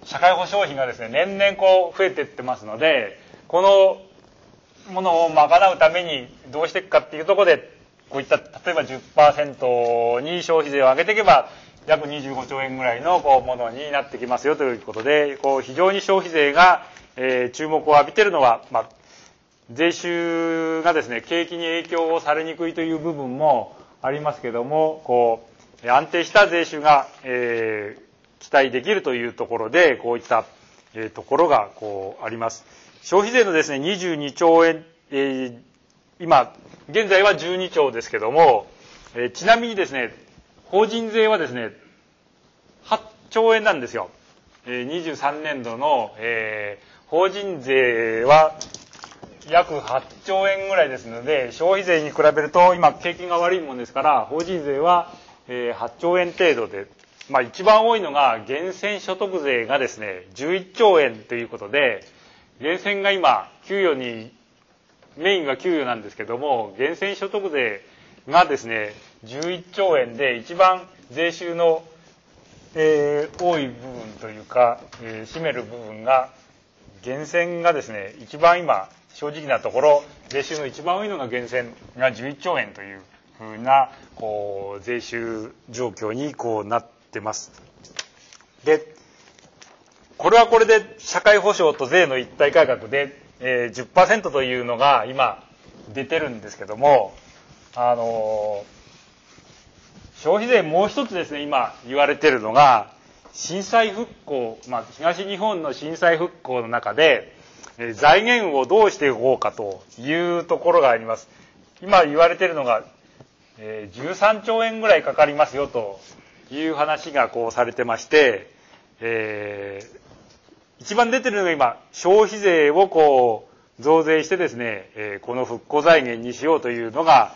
社会保障費がですね、年々こう増えていってますので、このものを賄うためにどうしていくかっていうところで、こういった例えば じゅっパーセント に消費税を上げていけば約にじゅうごちょうえんぐらいのこうものになってきますよということで、こう非常に消費税が、えー、注目を浴びているのは、まあ、税収がですね、景気に影響をされにくいという部分もありますけども、こう安定した税収が、えー、期待できるというところで、こういった、えー、ところがこうあります。消費税のですね、にじゅうにちょうえん、えー、今、現在はじゅうにちょうですけども、えー、ちなみにですね、法人税はですね、はっちょうえんなんですよ。えー、にじゅうさんねんどの、えー、法人税は約はっちょうえんぐらいですので、消費税に比べると今景気が悪いもんですから、法人税は、えー、はっちょうえん程度で、まあ一番多いのが源泉所得税がですね、じゅういっちょうえんということで、源泉が今給与にメインが給与なんですけども、源泉所得税がですね、じゅういっちょうえんで一番税収の、えー、多い部分というか、えー、占める部分が、源泉がですね、一番今、正直なところ、税収の一番多いのが源泉がじゅういっちょうえんというふうな、こう、税収状況にこうなってます。で、これはこれで社会保障と税の一体改革で、えー、じゅっパーセント というのが今出てるんですけども、あのー、消費税もう一つですね、今言われてるのが、震災復興、まあ、東日本の震災復興の中で、えー、財源をどうしていこうかというところがあります。今言われてるのが、えー、じゅうさんちょうえんぐらいかかりますよという話がこうされてまして、えー一番出てるのが今、消費税をこう、増税してですね、えー、この復興財源にしようというのが、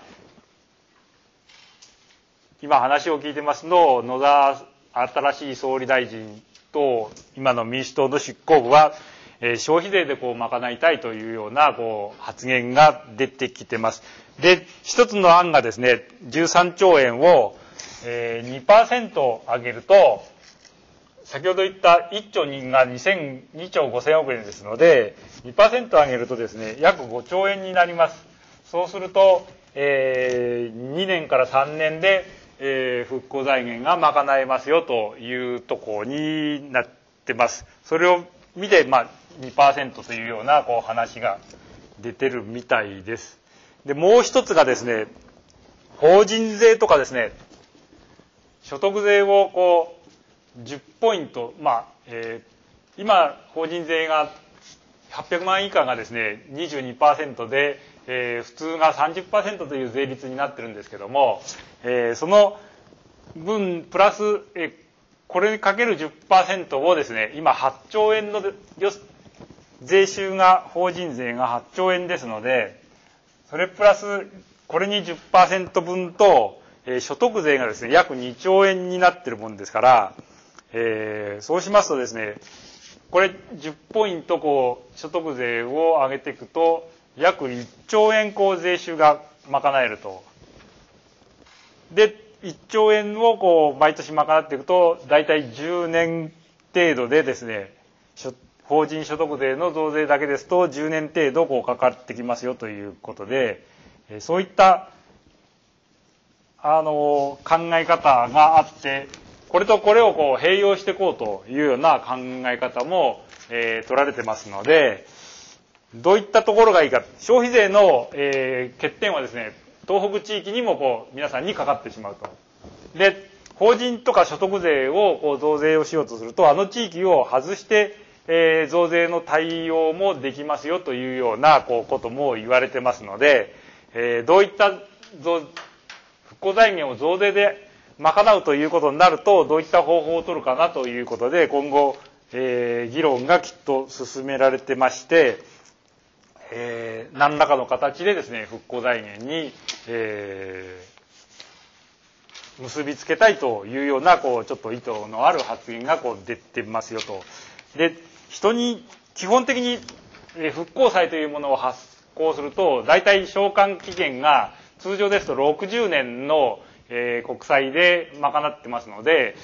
今話を聞いてますの、野田新しい総理大臣と、今の民主党の執行部は、えー、消費税でこう、賄いたいというような、こう、発言が出てきてます。で、一つの案がですね、じゅうさんちょうえんを、えー、にパーセント 上げると、先ほど言ったいっちょうがにちょうごせんおくえんですので、にパーセント 上げるとですね、約ごちょうえんになります。そうすると、えー、にねんからさんねんで、えー、復興財源が賄えますよというところになってます。それを見て、まあ、にパーセント というようなこう話が出てるみたいです。で、もう一つがですね、法人税とかですね、所得税をこう、じゅっポイント、まあ、えー、今、法人税がはっぴゃくまん以下がですね、にじゅうにパーセント で、えー、普通が さんじゅっパーセント という税率になってるんですけども、えー、その分、プラス、えー、これにかける じゅっパーセント をですね、今はっちょうえんの税収が、法人税がはっちょうえんですので、それプラス、これに じゅっパーセント 分と、えー、所得税がですね、約にちょうえんになってるもんですから、えー、そうしますとですね、これじゅっポイントこう所得税を上げていくと約いっちょうえんこう税収が賄えると。で、いっちょうえんをこう毎年賄っていくとだいたいじゅうねん程度でですね、法人所得税の増税だけですとじゅうねん程度こうかかってきますよということで、そういったあの考え方があって、これとこれをこう併用していこうというような考え方も、えー、取られてますので、どういったところがいいか。消費税の、えー、欠点はですね、東北地域にもこう皆さんにかかってしまうと。で、法人とか所得税をこう増税をしようとすると、あの地域を外して、えー、増税の対応もできますよというようなこうことも言われてますので、えー、どういった増復興財源を増税で賄うということになると、どういった方法を取るかなということで、今後、えー、議論がきっと進められてまして、えー、何らかの形でですね、復興財源に、えー、結びつけたいというような、こう、ちょっと意図のある発言がこう出てますよと。で、人に、基本的に、えー、復興債というものを発行すると、大体償還期限が、通常ですとろくじゅうねんのえー、国債で賄ってますので、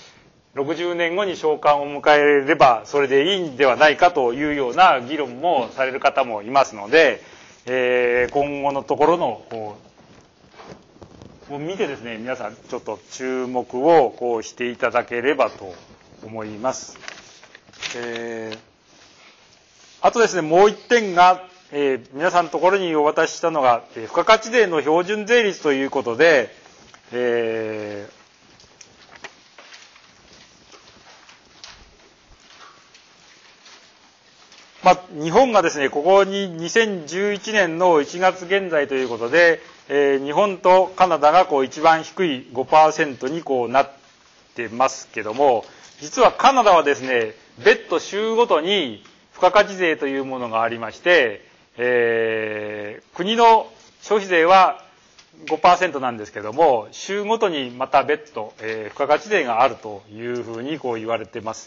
ろくじゅうねんごに償還を迎えればそれでいいんではないかというような議論もされる方もいますので、えー、今後のところのこうを見てですね、皆さんちょっと注目をこうしていただければと思います。えー、あとですね、もう一点が、えー、皆さんのところにお渡ししたのが、えー、付加価値税の標準税率ということで、えーまあ、日本がですね、ここににせんじゅういちねんのいちがつ現在ということで、えー、日本とカナダがこう一番低い ごパーセント にこうなってますけども、実はカナダはですね、別途州ごとに付加価値税というものがありまして、えー、国の消費税は ごパーセント なんですけども、州ごとにまた別途、えー、付加価値税があるというふうにこう言われています。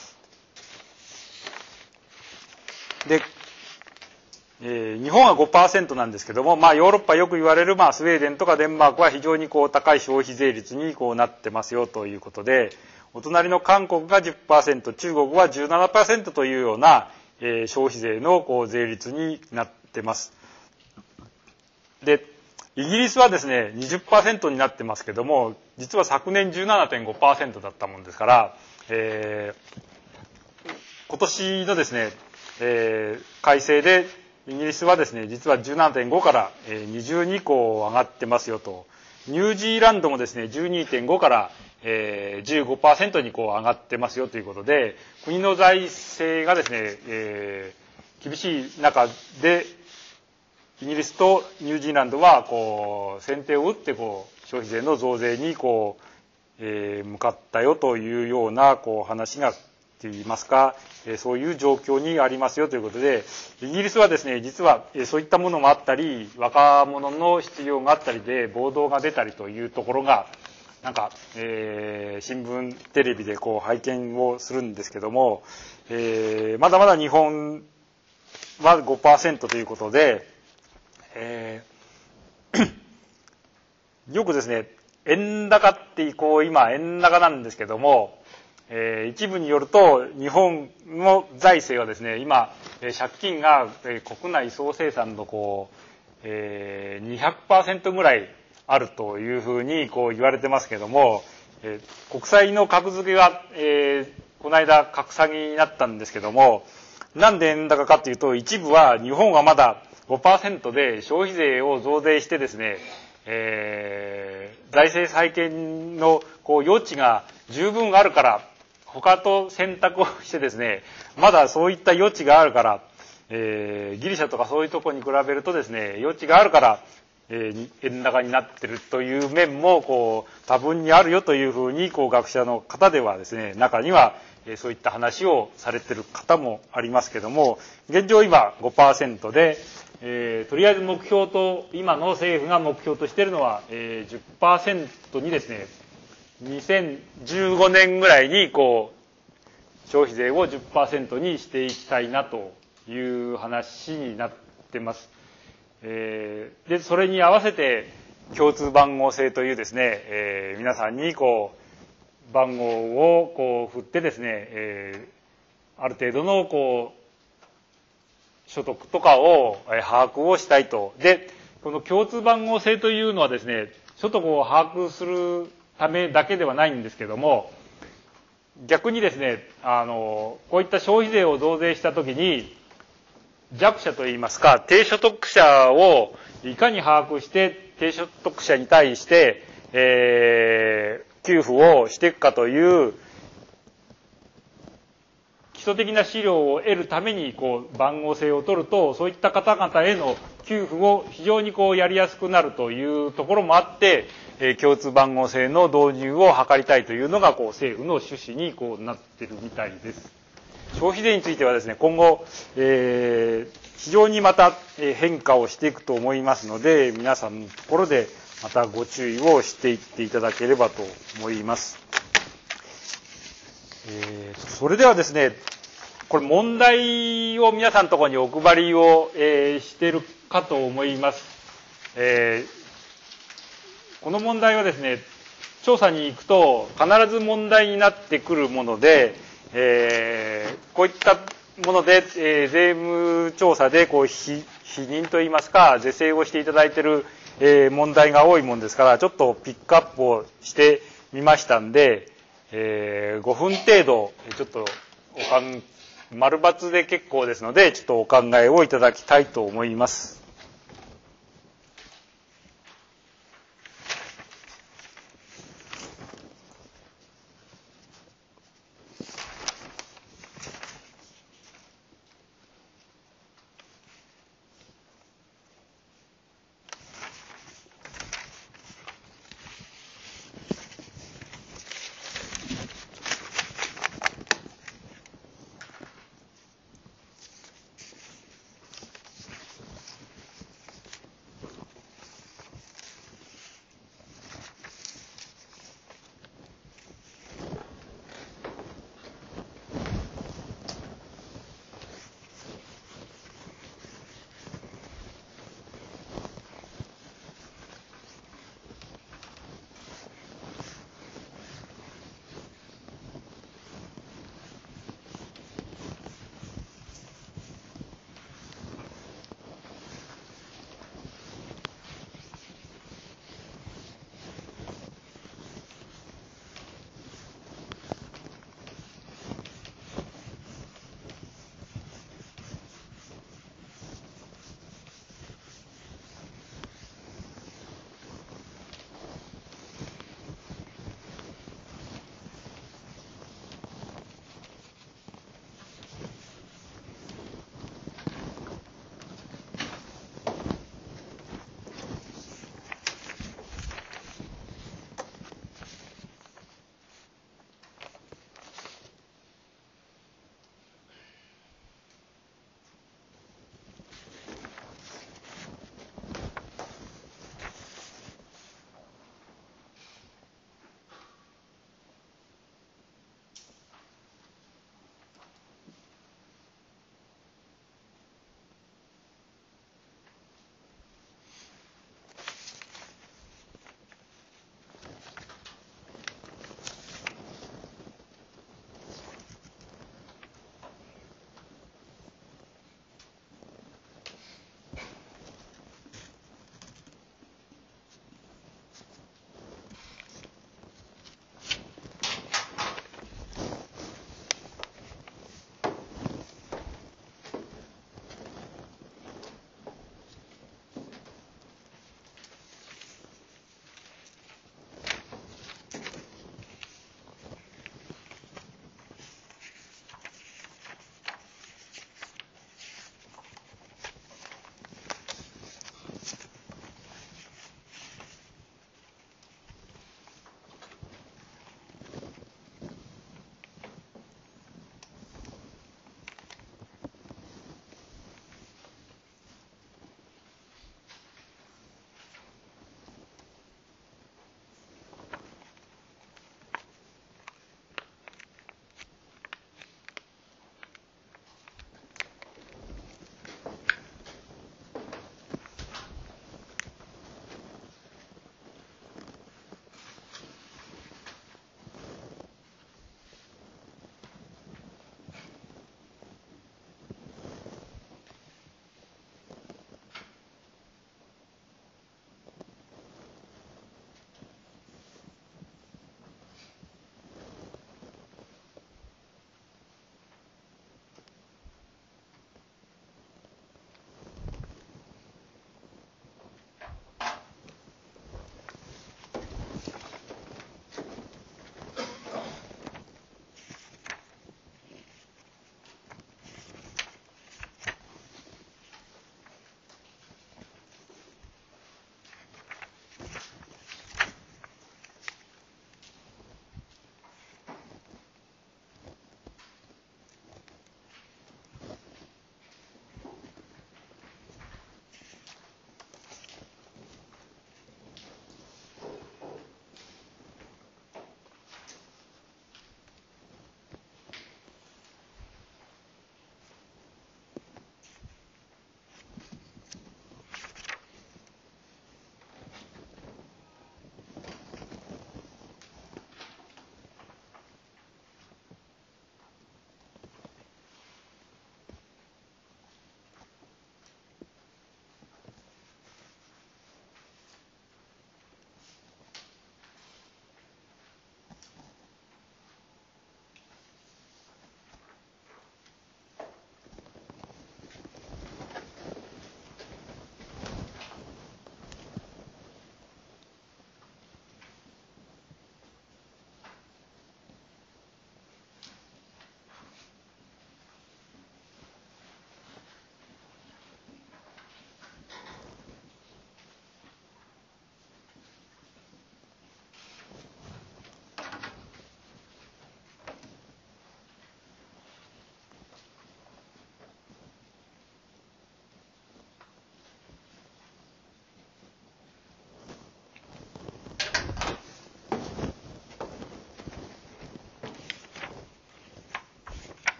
で、えー、日本は ごパーセント なんですけども、まあヨーロッパよく言われる、まあスウェーデンとかデンマークは非常にこう高い消費税率にこうなってますよということで、お隣の韓国が じゅっパーセント、中国は じゅうななパーセント というような、えー、消費税のこう税率になってます。で、イギリスはですね、にじゅっパーセント になってますけども、実は昨年 じゅうななてんごパーセント だったもんですから、えー、今年のですね、えー、改正でイギリスはですね、実は じゅうななてんご から、えー、にじゅうにこ上がってますよと。ニュージーランドもですね、じゅうにてんご から、えー、じゅうごパーセント にこう上がってますよということで、国の財政がですね、えー、厳しい中で、イギリスとニュージーランドはこう先手を打ってこう消費税の増税にこう、えー、向かったよというようなこう話がといいますか、そういう状況にありますよということで、イギリスはですね、実はそういったものもあったり、若者の失業があったりで暴動が出たりというところが、なんか、えー、新聞、テレビでこう拝見をするんですけども、えー、まだまだ日本は ごパーセント ということで、えー、よくですね、円高ってこう今円高なんですけども、えー、一部によると日本の財政はですね、今、えー、借金が、えー、国内総生産のこう、えー、にひゃくパーセント ぐらいあるというふうにこう言われてますけども、えー、国債の格付けが、えー、この間格下げになったんですけども、なんで円高かというと、一部は日本はまだ ごパーセント で消費税を増税してですね、えー、財政再建のこう余地が十分あるから、他と選択をしてですね、まだそういった余地があるから、えー、ギリシャとかそういうところに比べるとですね、余地があるから、えー、円高になってるという面も、こう、多分にあるよというふうに、こう、学者の方ではですね、中には、えー、そういった話をされてる方もありますけども、現状今 ごパーセント で、えー、とりあえず目標と、今の政府が目標としているのは、えー、じゅっパーセント にですね、にせんじゅうごねんぐらいにこう消費税を じゅっパーセント にしていきたいなという話になってます。えー、でそれに合わせて共通番号制というですね、えー、皆さんにこう番号をこう振ってですね、えー、ある程度のこう所得とかを把握をしたいと。でこの共通番号制というのはですね、所得を把握するためだけではないんですけども、逆にですね、あのこういった消費税を増税したときに弱者といいますか、低所得者をいかに把握して低所得者に対して、えー、給付をしていくかという基礎的な資料を得るためにこう番号制を取ると、そういった方々への給付を非常にこうやりやすくなるというところもあって、えー、共通番号制の導入を図りたいというのがこう政府の趣旨にこうなっているみたいです。消費税についてはですね、今後、えー、非常にまた変化をしていくと思いますので、皆さんのところでまたご注意をしていっていただければと思います。えー、それではですね、これ問題を皆さんのところにお配りを、えー、しているかと思います。えー、この問題はですね、 調査に行くと必ず問題になってくるもので、えー、こういったもので、えー、税務調査でこう否認といいますか是正をしていただいている、えー、問題が多いものですから、ちょっとピックアップをしてみましたんで、えー、ごふん程度ちょっとおかん丸抜で結構ですので、ちょっとお考えをいただきたいと思います。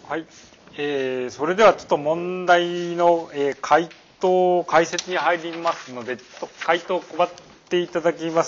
はい、えー、それではちょっと問題の、えー、回答解説に入りますので、ちょっと回答を配っていただきます。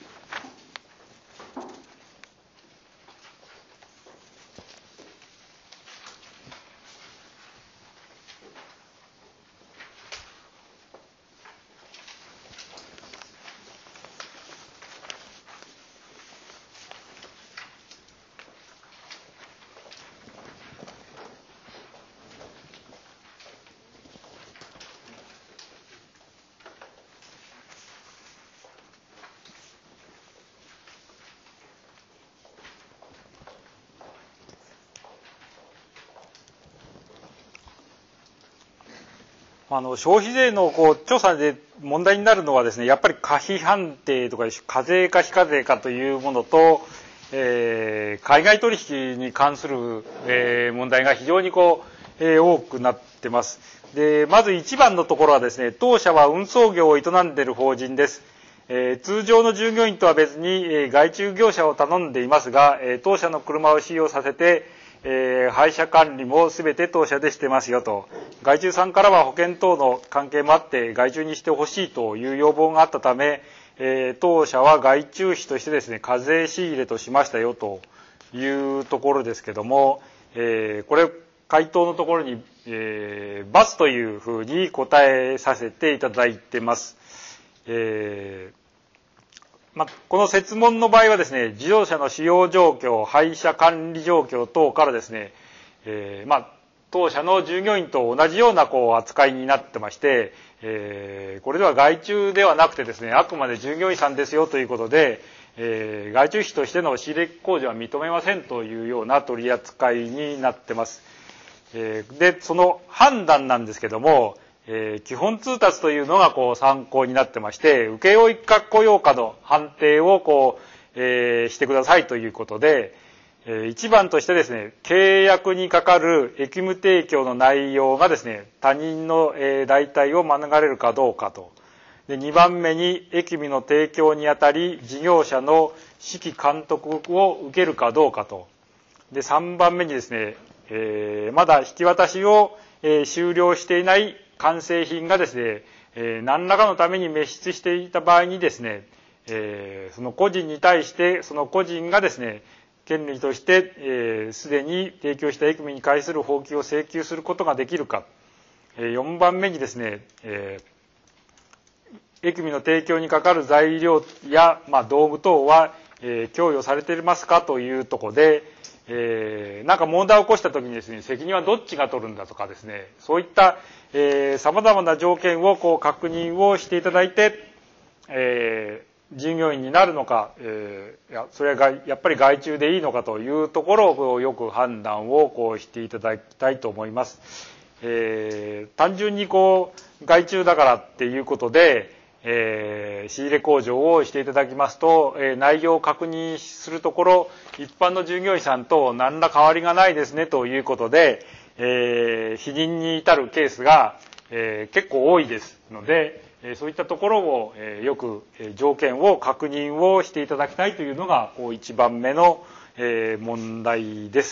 あの消費税のこう調査で問題になるのはですね、やっぱり可否判定とか課税か非課税かというものと、えー、海外取引に関する、えー、問題が非常にこう、えー、多くなってます。で、まず一番のところはですね、当社は運送業を営んでいる法人です。えー、通常の従業員とは別に、えー、外注業者を頼んでいますが、えー、当社の車を使用させてえー、配車管理もすべて当社でしてますよと。外注さんからは保険等の関係もあって外注にしてほしいという要望があったため、えー、当社は外注費としてですね、課税仕入れとしましたよというところですけども、えー、これ回答のところに、えー、×というふうに答えさせていただいてます。えーまあ、この設問の場合はですね、自動車の使用状況、配車管理状況等からですね、えー、まあ、当社の従業員と同じようなこう扱いになってまして、えー、これでは外注ではなくてですね、あくまで従業員さんですよということで、えー、外注費としての仕入れ控除は認めませんというような取り扱いになってます。えー、で、その判断なんですけども、えー、基本通達というのがこう参考になってまして、請負一括雇用かの判定をこう、えー、してくださいということで、えー、一番としてですね、契約にかかる役務提供の内容がですね、他人の、えー、代替を免れるかどうかと。で、二番目に、役務の提供にあたり、事業者の指揮監督を受けるかどうかと。で、三番目にですね、えー、まだ引き渡しを、えー、終了していない完成品がですね、えー、何らかのために滅失していた場合にですね、えー、その個人に対してその個人がですね、権利としてすで、えー、に提供した役務に対する放棄を請求することができるか。えー、よんばんめにですね、えー、役務の提供にかかる材料や、まあ、道具等は、えー、供与されていますかというところで、えー、なんか問題を起こしたときにですね、責任はどっちが取るんだとかですね、そういったえー、様々な条件をこう確認をしていただいて、えー、従業員になるのか、えー、いやそれがやっぱり外注でいいのかというところをこうよく判断をこうしていただきたいと思います。えー、単純にこう外注だからっていうことで、えー、仕入れ控除をしていただきますと、えー、内容を確認するところ、一般の従業員さんと何ら変わりがないですねということで、えー、否認に至るケースが、えー、結構多いですので、えー、そういったところを、えー、よく、えー、条件を確認をしていただきたいというのがこういちばんめの、えー、問題です。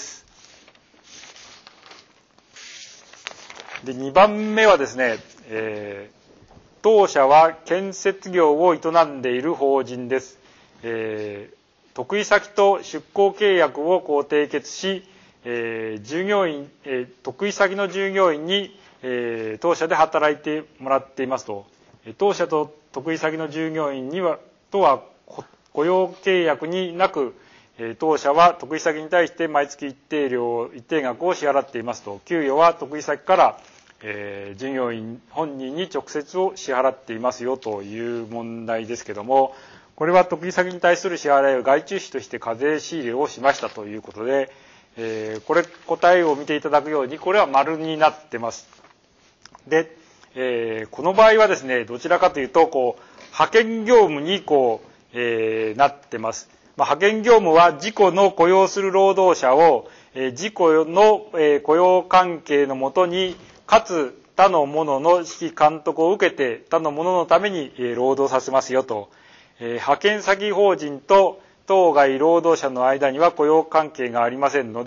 で、にばんめはですね、えー、当社は建設業を営んでいる法人です。えー、得意先と出向契約をこう締結し、えー、従業員、えー、得意先の従業員に、えー、当社で働いてもらっていますと、当社と得意先の従業員にはとは雇用契約になく、えー、当社は得意先に対して毎月一定量一定額を支払っていますと、給与は得意先から、えー、従業員本人に直接を支払っていますよという問題ですけども、これは得意先に対する支払いを外注費として課税仕入れをしましたということで、えー、これ答えを見ていただくように、これは丸になってます。で、えー、この場合はですね、どちらかというとこう派遣業務にこう、えー、なってます。まあ、派遣業務は自己の雇用する労働者を、えー、自己の、えー、雇用関係のもとにかつ他の者の指揮監督を受けて他の者のために、えー、労働させますよと、えー、派遣先法人と当該労働者の間には雇用関係がありませんので、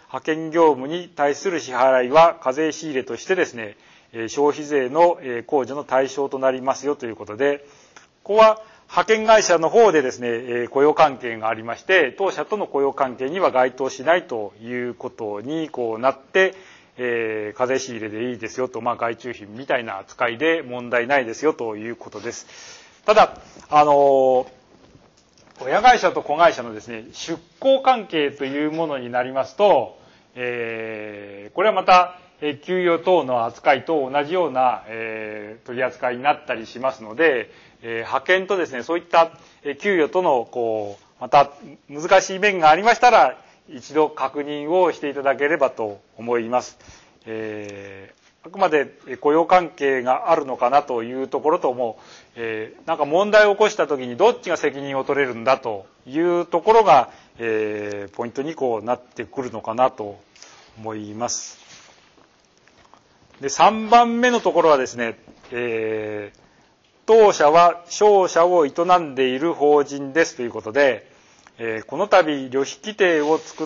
派遣業務に対する支払いは課税仕入れとしてですね、消費税の控除の対象となりますよということで、ここは派遣会社の方でですね、雇用関係がありまして、当社との雇用関係には該当しないということにこうなって、えー、課税仕入れでいいですよと、まあ、外注品みたいな扱いで問題ないですよということです。ただ、あのー、親会社と子会社のですね、出向関係というものになりますと、えー、これはまた、えー、給与等の扱いと同じような、えー、取り扱いになったりしますので、えー、派遣とですね、そういった、えー、給与との、こう、また難しい面がありましたら、一度確認をしていただければと思います。えー、あくまで雇用関係があるのかなというところとも、えー、なんか問題を起こしたときにどっちが責任を取れるんだというところが、えー、ポイントにこうなってくるのかなと思います。で、さんばんめのところはですね、えー、当社は商社を営んでいる法人ですということで、えー、この度旅費規定を作って、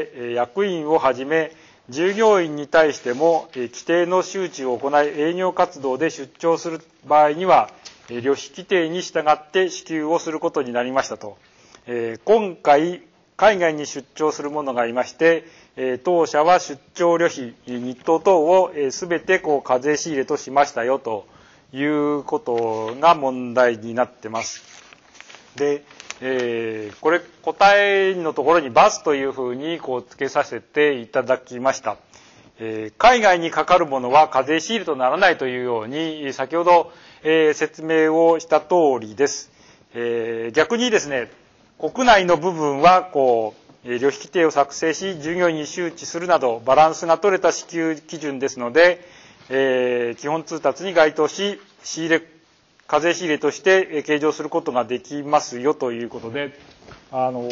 えー、役員をはじめ従業員に対しても、えー、規定の周知を行い営業活動で出張する場合には、えー、旅費規定に従って支給をすることになりましたと。えー、今回海外に出張する者がいまして、えー、当社は出張旅費日当等をすべ、えー、てこう課税仕入れとしましたよということが問題になってます。で、えー、これ答えのところにバツというふうにこう付けさせていただきました。えー、海外にかかるものは課税仕入れとならないというように先ほど、えー、説明をした通りです。えー、逆にですね、国内の部分はこう旅費規定を作成し従業員に周知するなどバランスが取れた支給基準ですので、えー、基本通達に該当し仕入れ課税仕入れとして計上することができますよということで、あの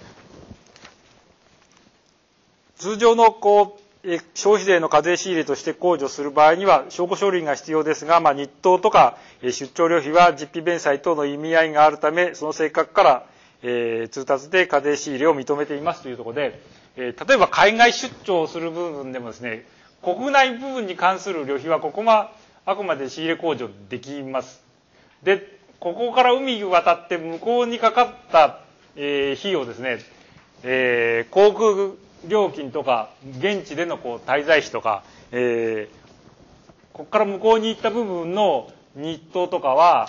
通常のこう消費税の課税仕入れとして控除する場合には証拠書類が必要ですが、まあ、日当とか出張旅費は実費弁済等の意味合いがあるため、その性格から、えー、通達で課税仕入れを認めていますというところで、えー、例えば海外出張をする部分でもですね、国内部分に関する旅費はここがあくまで仕入れ控除できます。で、ここから海を渡って向こうにかかった、えー、費用ですね、えー、航空料金とか、現地でのこう滞在費とか、えー、ここから向こうに行った部分の日当とかは、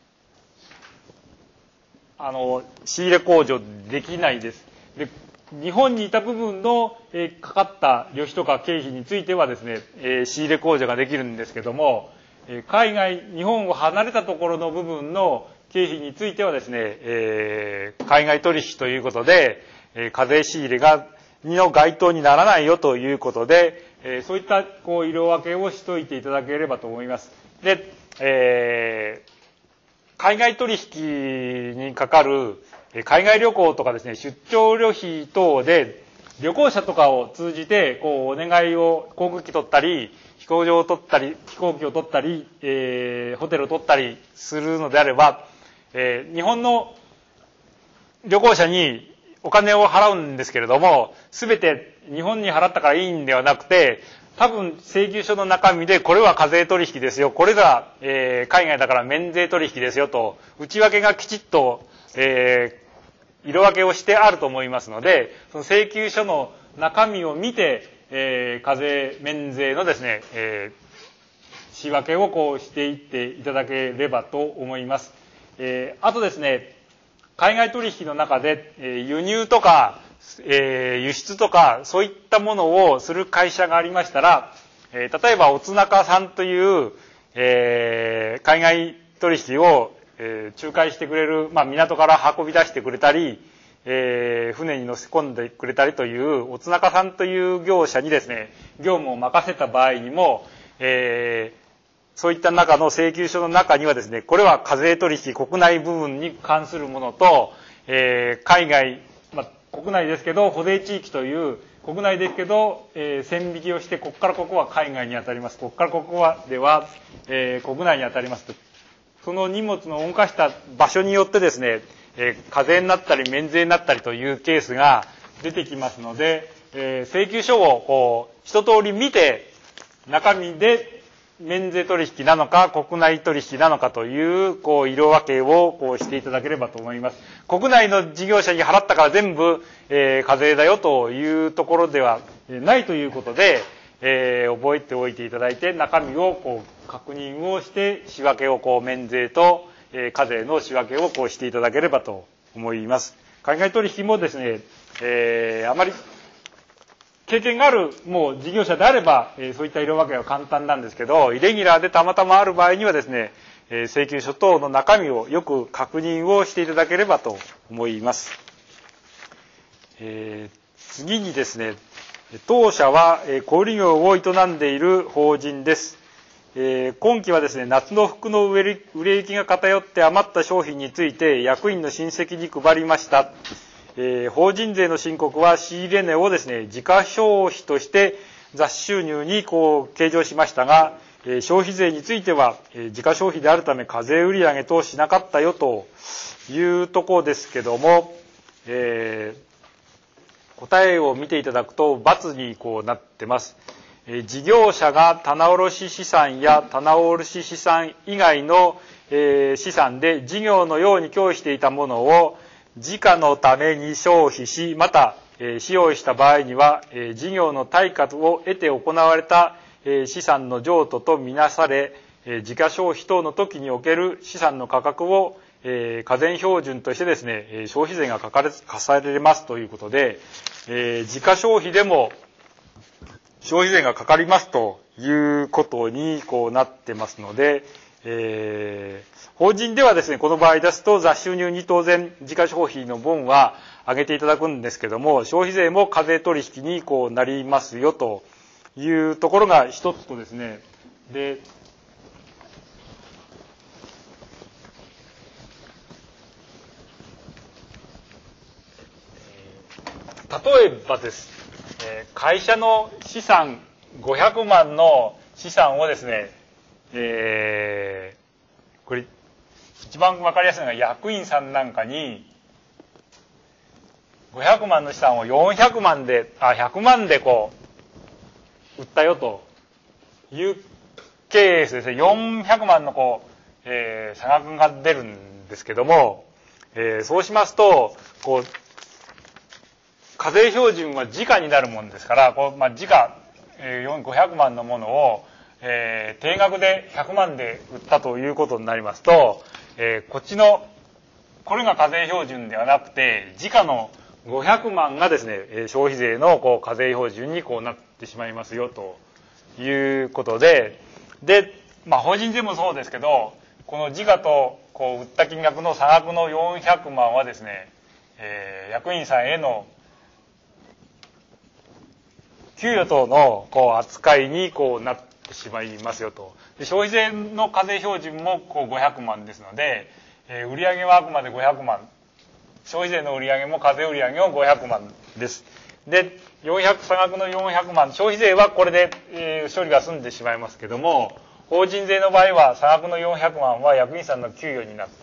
あの、仕入れ控除できないです。で、日本にいた部分の、えー、かかった旅費とか経費についてはですね、えー、仕入れ控除ができるんですけども、海外、日本を離れたところの部分の経費についてはですね、えー、海外取引ということで、えー、課税仕入れが、の該当にならないよということで、えー、そういった、こう、色分けをしといていただければと思います。で、えー、海外取引にかかる、海外旅行とかですね、出張旅費等で、旅行者とかを通じて、こう、お願いを、航空機取ったり、飛行場を取ったり、飛行機を取ったり、えー、ホテルを取ったりするのであれば、えー、日本の旅行者にお金を払うんですけれども、すべて日本に払ったからいいんではなくて、多分請求書の中身でこれは課税取引ですよ、これが、えー、海外だから免税取引ですよと、内訳がきちっと、えー、色分けをしてあると思いますので、その請求書の中身を見て、えー、課税免税のですね、えー、仕分けをこうしていっていただければと思います。えー、あとですね、海外取引の中で、えー、輸入とか、えー、輸出とかそういったものをする会社がありましたら、えー、例えばおつなかさんという、えー、海外取引を、えー、仲介してくれる、まあ、港から運び出してくれたり、えー、船に乗せ込んでくれたりというおつなかさんという業者にですね、業務を任せた場合にも、えー、そういった中の請求書の中にはですね、これは課税取引国内部分に関するものと、えー、海外、まあ、国内ですけど保税地域という国内ですけど、えー、線引きをして、ここからここは海外に当たります、ここからここはでは、えー、国内に当たりますと、その荷物の動かした場所によってですね、えー、課税になったり免税になったりというケースが出てきますので、 えー、請求書をこう一通り見て、中身で免税取引なのか国内取引なのかというこう色分けをこうしていただければと思います。国内の事業者に払ったから全部、えー、課税だよというところではないということで、えー、覚えておいていただいて、中身をこう確認をして仕分けをこう免税と、えー、課税の仕分けをこうしていただければと思います。海外取引もですね、えー、あまり経験があるもう事業者であれば、えー、そういった色分けは簡単なんですけど、イレギュラーでたまたまある場合にはですね、えー、請求書等の中身をよく確認をしていただければと思います。えー、次にですね、当社は、えー、小売業を営んでいる法人です。えー、今期はですね、夏の服の売れ行きが偏って余った商品について役員の親戚に配りました。えー、法人税の申告は仕入れ値をですね、自家消費として雑収入にこう計上しましたが、えー、消費税については、えー、自家消費であるため課税売上としなかったよというところですけども、えー、答えを見ていただくと×にこうなってます。えー、事業者が棚卸資産や棚卸資産以外の、えー、資産で事業のように供していたものを自家のために消費し、また、えー、使用した場合には、えー、事業の対価を得て行われた、えー、資産の譲渡とみなされ、えー、自家消費等の時における資産の価格を、えー、課税標準としてですね、えー、消費税が課されますということで、えー、自家消費でも消費税がかかりますということにこうなってますので、えー、法人ではですね、この場合ですと雑収入に当然自家消費の分は上げていただくんですけども、消費税も課税取引にこうなりますよというところが一つとですね、で、例えばです、会社の資産ごひゃくまんの資産をですね、えー、これ一番わかりやすいのが役員さんなんかにごひゃくまんの資産をよんひゃくまんで、あ、ひゃくまんでこう売ったよというケースですね。よんひゃくまんのこう、えー、差額が出るんですけども、えー、そうしますとこう課税標準は時価になるもんですから、こう、まあ、時価、えー、ごひゃくまんのものを、えー、定額でひゃくまんで売ったということになりますと、えー、こっちのこれが課税標準ではなくて時価のごひゃくまんがですね、消費税のこう課税標準にこうなってしまいますよということで、で、まあ、法人税もそうですけど、この時価とこう売った金額の差額のよんひゃくまんはですね、えー、役員さんへの給与等のこう扱いにこうなってしまいますよと。で、消費税の課税標準もこうごひゃくまんですので、えー、売上はあくまでごひゃくまん。消費税の売上も課税売上もごひゃくまんです。で、よんひゃく差額のよんひゃくまん、消費税はこれで、えー、処理が済んでしまいますけども、法人税の場合は差額のよんひゃくまんは役員さんの給与になって、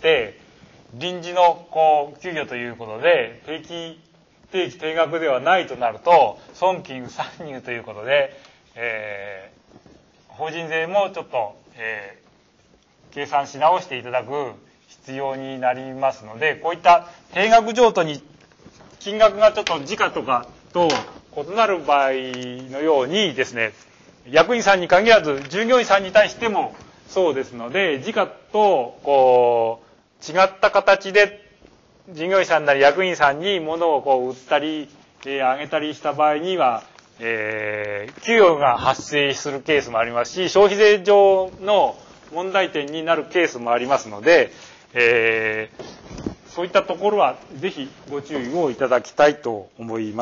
臨時のこう給与ということで定期定期定額ではないとなると損金参入ということで、えー、法人税もちょっと、えー、計算し直していただく必要になりますので、こういった定額譲渡に金額がちょっと時価とかと異なる場合のようにですね、役員さんに限らず従業員さんに対してもそうですので、時価とこう違った形で従業員さんなり役員さんに物をこう売ったり、えー、あげたりした場合には、えー、給与が発生するケースもありますし、消費税上の問題点になるケースもありますので、えー、そういったところはぜひご注意をいただきたいと思います。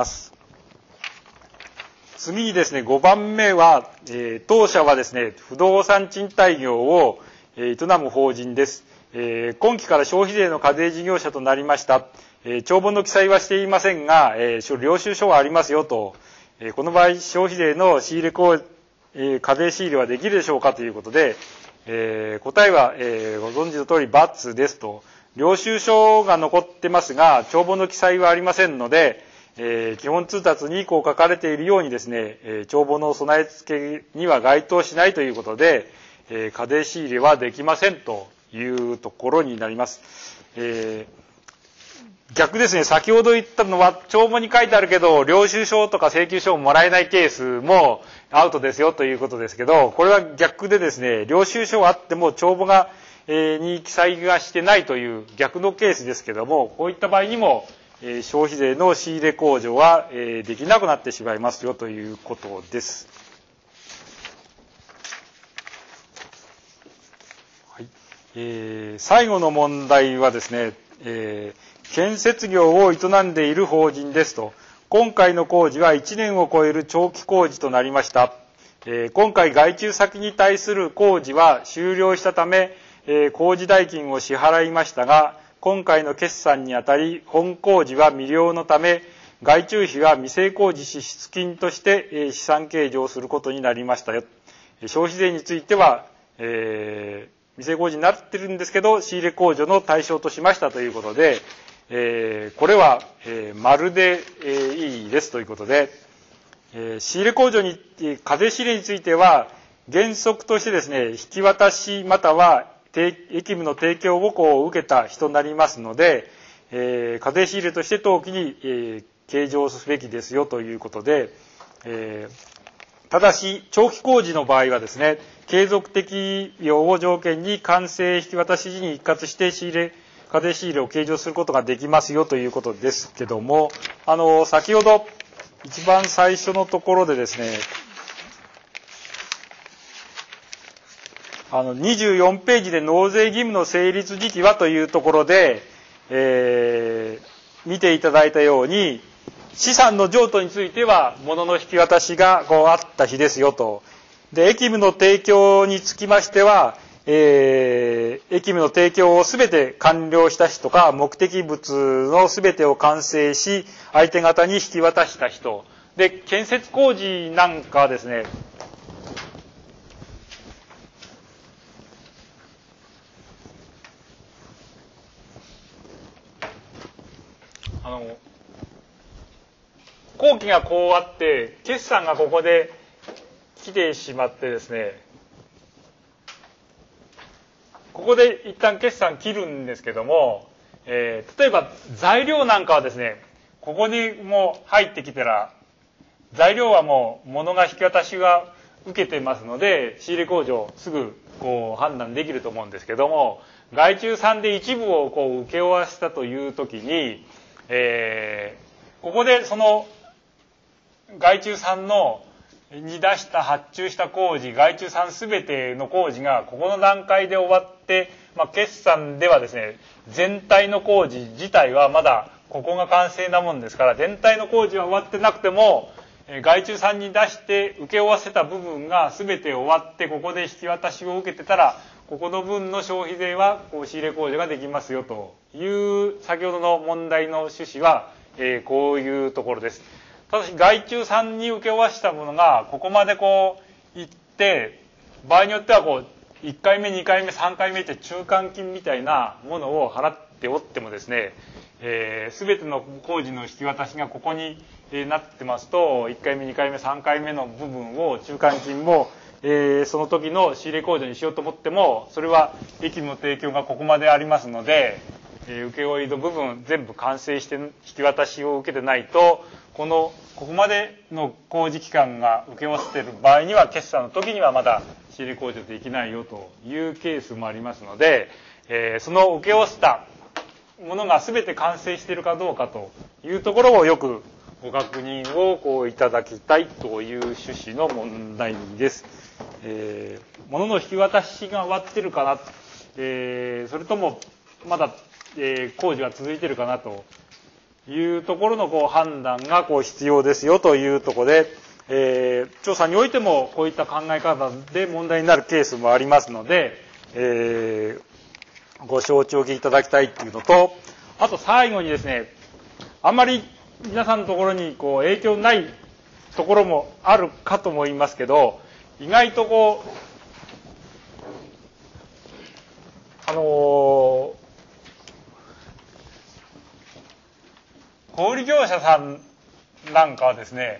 次にですね、ごばんめは、えー、当社はですね、不動産賃貸業を、えー、営む法人です。えー、今期から消費税の課税事業者となりました。えー、帳簿の記載はしていませんが、えー、領収書はありますよと、えー、この場合消費税の仕入れ項、えー、課税仕入れはできるでしょうかということで、えー、答えは、えー、ご存知の通り×ですと。領収書が残ってますが、帳簿の記載はありませんので、 えー、基本通達にこう書かれているようにですね、えー、帳簿の備え付けには該当しないということで、えー、課税仕入れはできませんというところになります。えー、逆ですね、先ほど言ったのは帳簿に書いてあるけど、領収書とか請求書をもらえないケースもアウトですよということですけど、これは逆でですね、領収書はあっても帳簿が、えー、に記載がしてないという逆のケースですけども、こういった場合にも、えー、消費税の仕入れ控除は、えー、できなくなってしまいますよということです。はい、えー、最後の問題はですね、えー、建設業を営んでいる法人ですと、今回の工事はいちねんを超える長期工事となりました。えー、今回外注先に対する工事は終了したため、えー、工事代金を支払いましたが、今回の決算にあたり、本工事は未了のため、外注費は未成工事支出金として、えー、資産計上することになりましたよ。消費税については、えー、未成工事になってるんですけど、仕入れ控除の対象としましたということで、えー、これは、えー、丸で、えー、いいですということで、えー、仕入れ控除に、課税仕入れについては、原則としてですね、引き渡しまたは役務の提供をこう受けた人になりますので、えー、課税仕入れとして当期に、えー、計上すべきですよということで、えー、ただし、長期工事の場合はですね、継続的用を条件に完成引き渡し時に一括して仕入れ、課税仕入れを計上することができますよということですけども、あの、先ほど一番最初のところでですね、あの、にじゅうよんページで納税義務の成立時期はというところで、えー、見ていただいたように、資産の譲渡については、物の引き渡しがこうあった日ですよと。で、役務の提供につきましては、えー、役務の提供をすべて完了した人か、目的物のすべてを完成し、相手方に引き渡した人。で、建設工事なんかはですね、あの、工期がこうあって、決算がここで来てしまってですね、ここで一旦決算切るんですけども、えー、例えば材料なんかはですね、ここにもう入ってきたら、材料はもう物が引き渡しが受けてますので、仕入れ控除すぐこう判断できると思うんですけども、外注さんで一部をこう請け負わせたというときに、えー、ここでその外注さんのに出した発注した工事、外注さんすべての工事がここの段階で終わって、まあ、決算ではですね、全体の工事自体はまだここが完成なもんですから、全体の工事は終わってなくても、外注さんに出して請け負わせた部分がすべて終わって、ここで引き渡しを受けてたら、ここの分の消費税はこう仕入れ控除ができますよという先ほどの問題の趣旨は、えー、こういうところです。ただし外注さんに請け負わしたものがここまでこう行って、場合によってはこういっかいめにかいめさんかいめって中間金みたいなものを払っておってもですね、えー、全ての工事の引き渡しがここになってますと、いっかいめにかいめさんかいめの部分を中間金もえー、その時の仕入れ控除にしようと思っても、それは役務の提供がここまでありますので、えー、請負の部分全部完成して引き渡しを受けてないと、このここまでの工事期間が請け負わせている場合には、決算の時にはまだ仕入れ控除できないよというケースもありますので、えー、その請け負わせたものが全て完成しているかどうかというところをよくご確認をこういただきたいという趣旨の問題です。えー、物の引き渡しが終わってるかな、えー、それともまだ、えー、工事が続いてるかなというところのこう判断がこう必要ですよというところで、えー、調査においてもこういった考え方で問題になるケースもありますので、えー、ご承知おきいただきたいというのと、あと最後にですね、あんまり皆さんのところにこう影響ないところもあるかと思いますけど、意外とこうあのー、小売業者さんなんかはですね、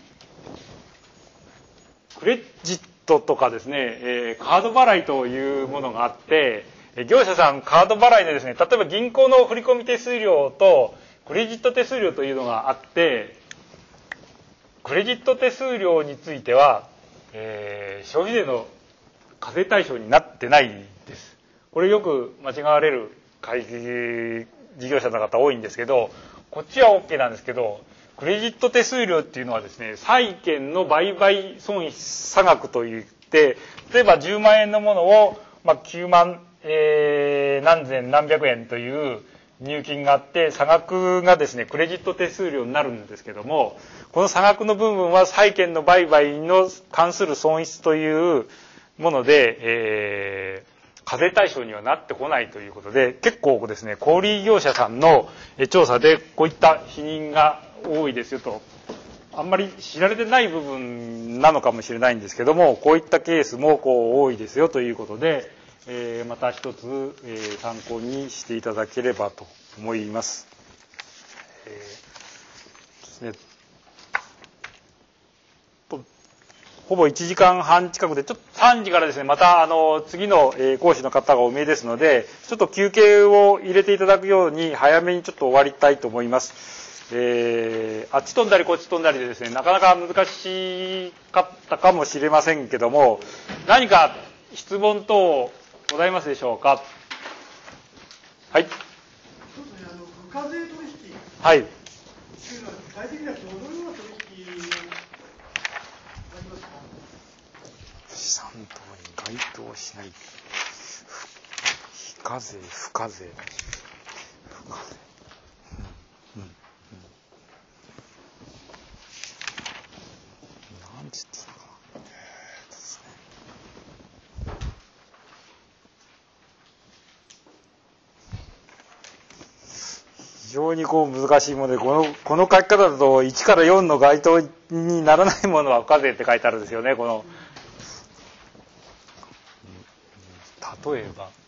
クレジットとかですね、えー、カード払いというものがあって、業者さんカード払いでですね、例えば銀行の振込手数料とクレジット手数料というのがあって、クレジット手数料については、えー、消費税の課税対象になってないです。これよく間違われる会計事業者の方多いんですけど、こっちは OK なんですけど、クレジット手数料っていうのはですね、債券の売買損失差額といって、例えばじゅうまんえんのものを、まあ、きゅうまん、えー、何千何百円という入金があって、差額がですね、クレジット手数料になるんですけども、この差額の部分は債券の売買の関する損失というもので、えー、課税対象にはなってこないということで、結構ですね、小売業者さんの調査でこういった否認が多いですよと、あんまり知られてない部分なのかもしれないんですけども、こういったケースもこう多いですよということで、えー、また一つ、えー、参考にしていただければと思います。えー、ですね、とほぼいちじかんはん近くで、ちょっとさんじからですね、またあの次の講師の方がお見えですので、ちょっと休憩を入れていただくように早めにちょっと終わりたいと思います。えー、あっち飛んだりこっち飛んだりでですね、なかなか難しかったかもしれませんけども、何か質問等ございますでしょうか。はい。 そうですね、あの付加税取引。 はい。 というのは具体的にはどのような取引がありますか。 資産等に該当しない。非課税、付加税。付加税。うん。うん。なんつっていうのかな。非常にこう難しいもので、この、この書き方だといちからよんの該当にならないものは付加税って書いてあるんですよね、この。例えば。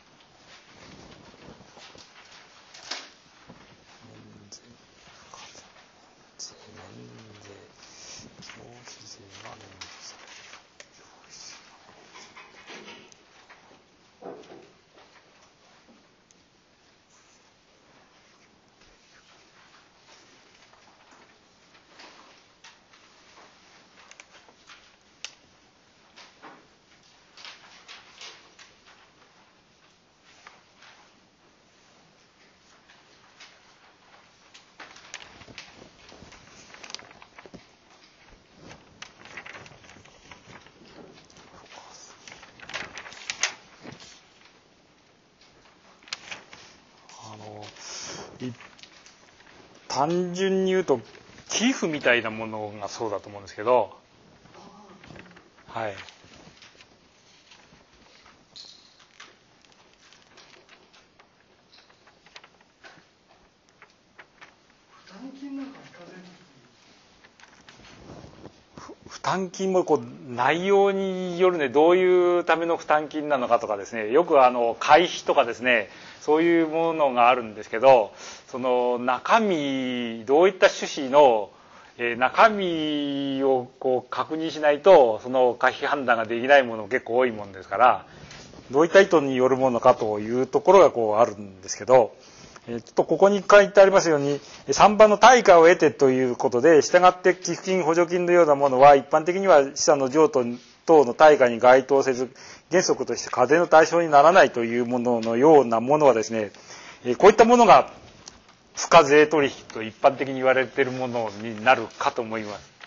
単純に言うと寄付みたいなものがそうだと思うんですけど、はい。 負担金なんか非課税取引。負担金もこう内容によるね、どういうための負担金なのかとかですね、よくあの会費とかですね、そういうものがあるんですけど、その中身、どういった趣旨の、えー、中身をこう確認しないと、その可否判断ができないもの結構多いもんですから、どういった意図によるものかというところがこうあるんですけど、えー、ちょっとここに書いてありますように、さんばんの対価を得てということで、したがって寄付金、補助金のようなものは、一般的には資産の譲渡等の対価に該当せず、原則として課税の対象にならないというもののようなものはですね、えー、こういったものが付加税取引と一般的に言われているものになるかと思います。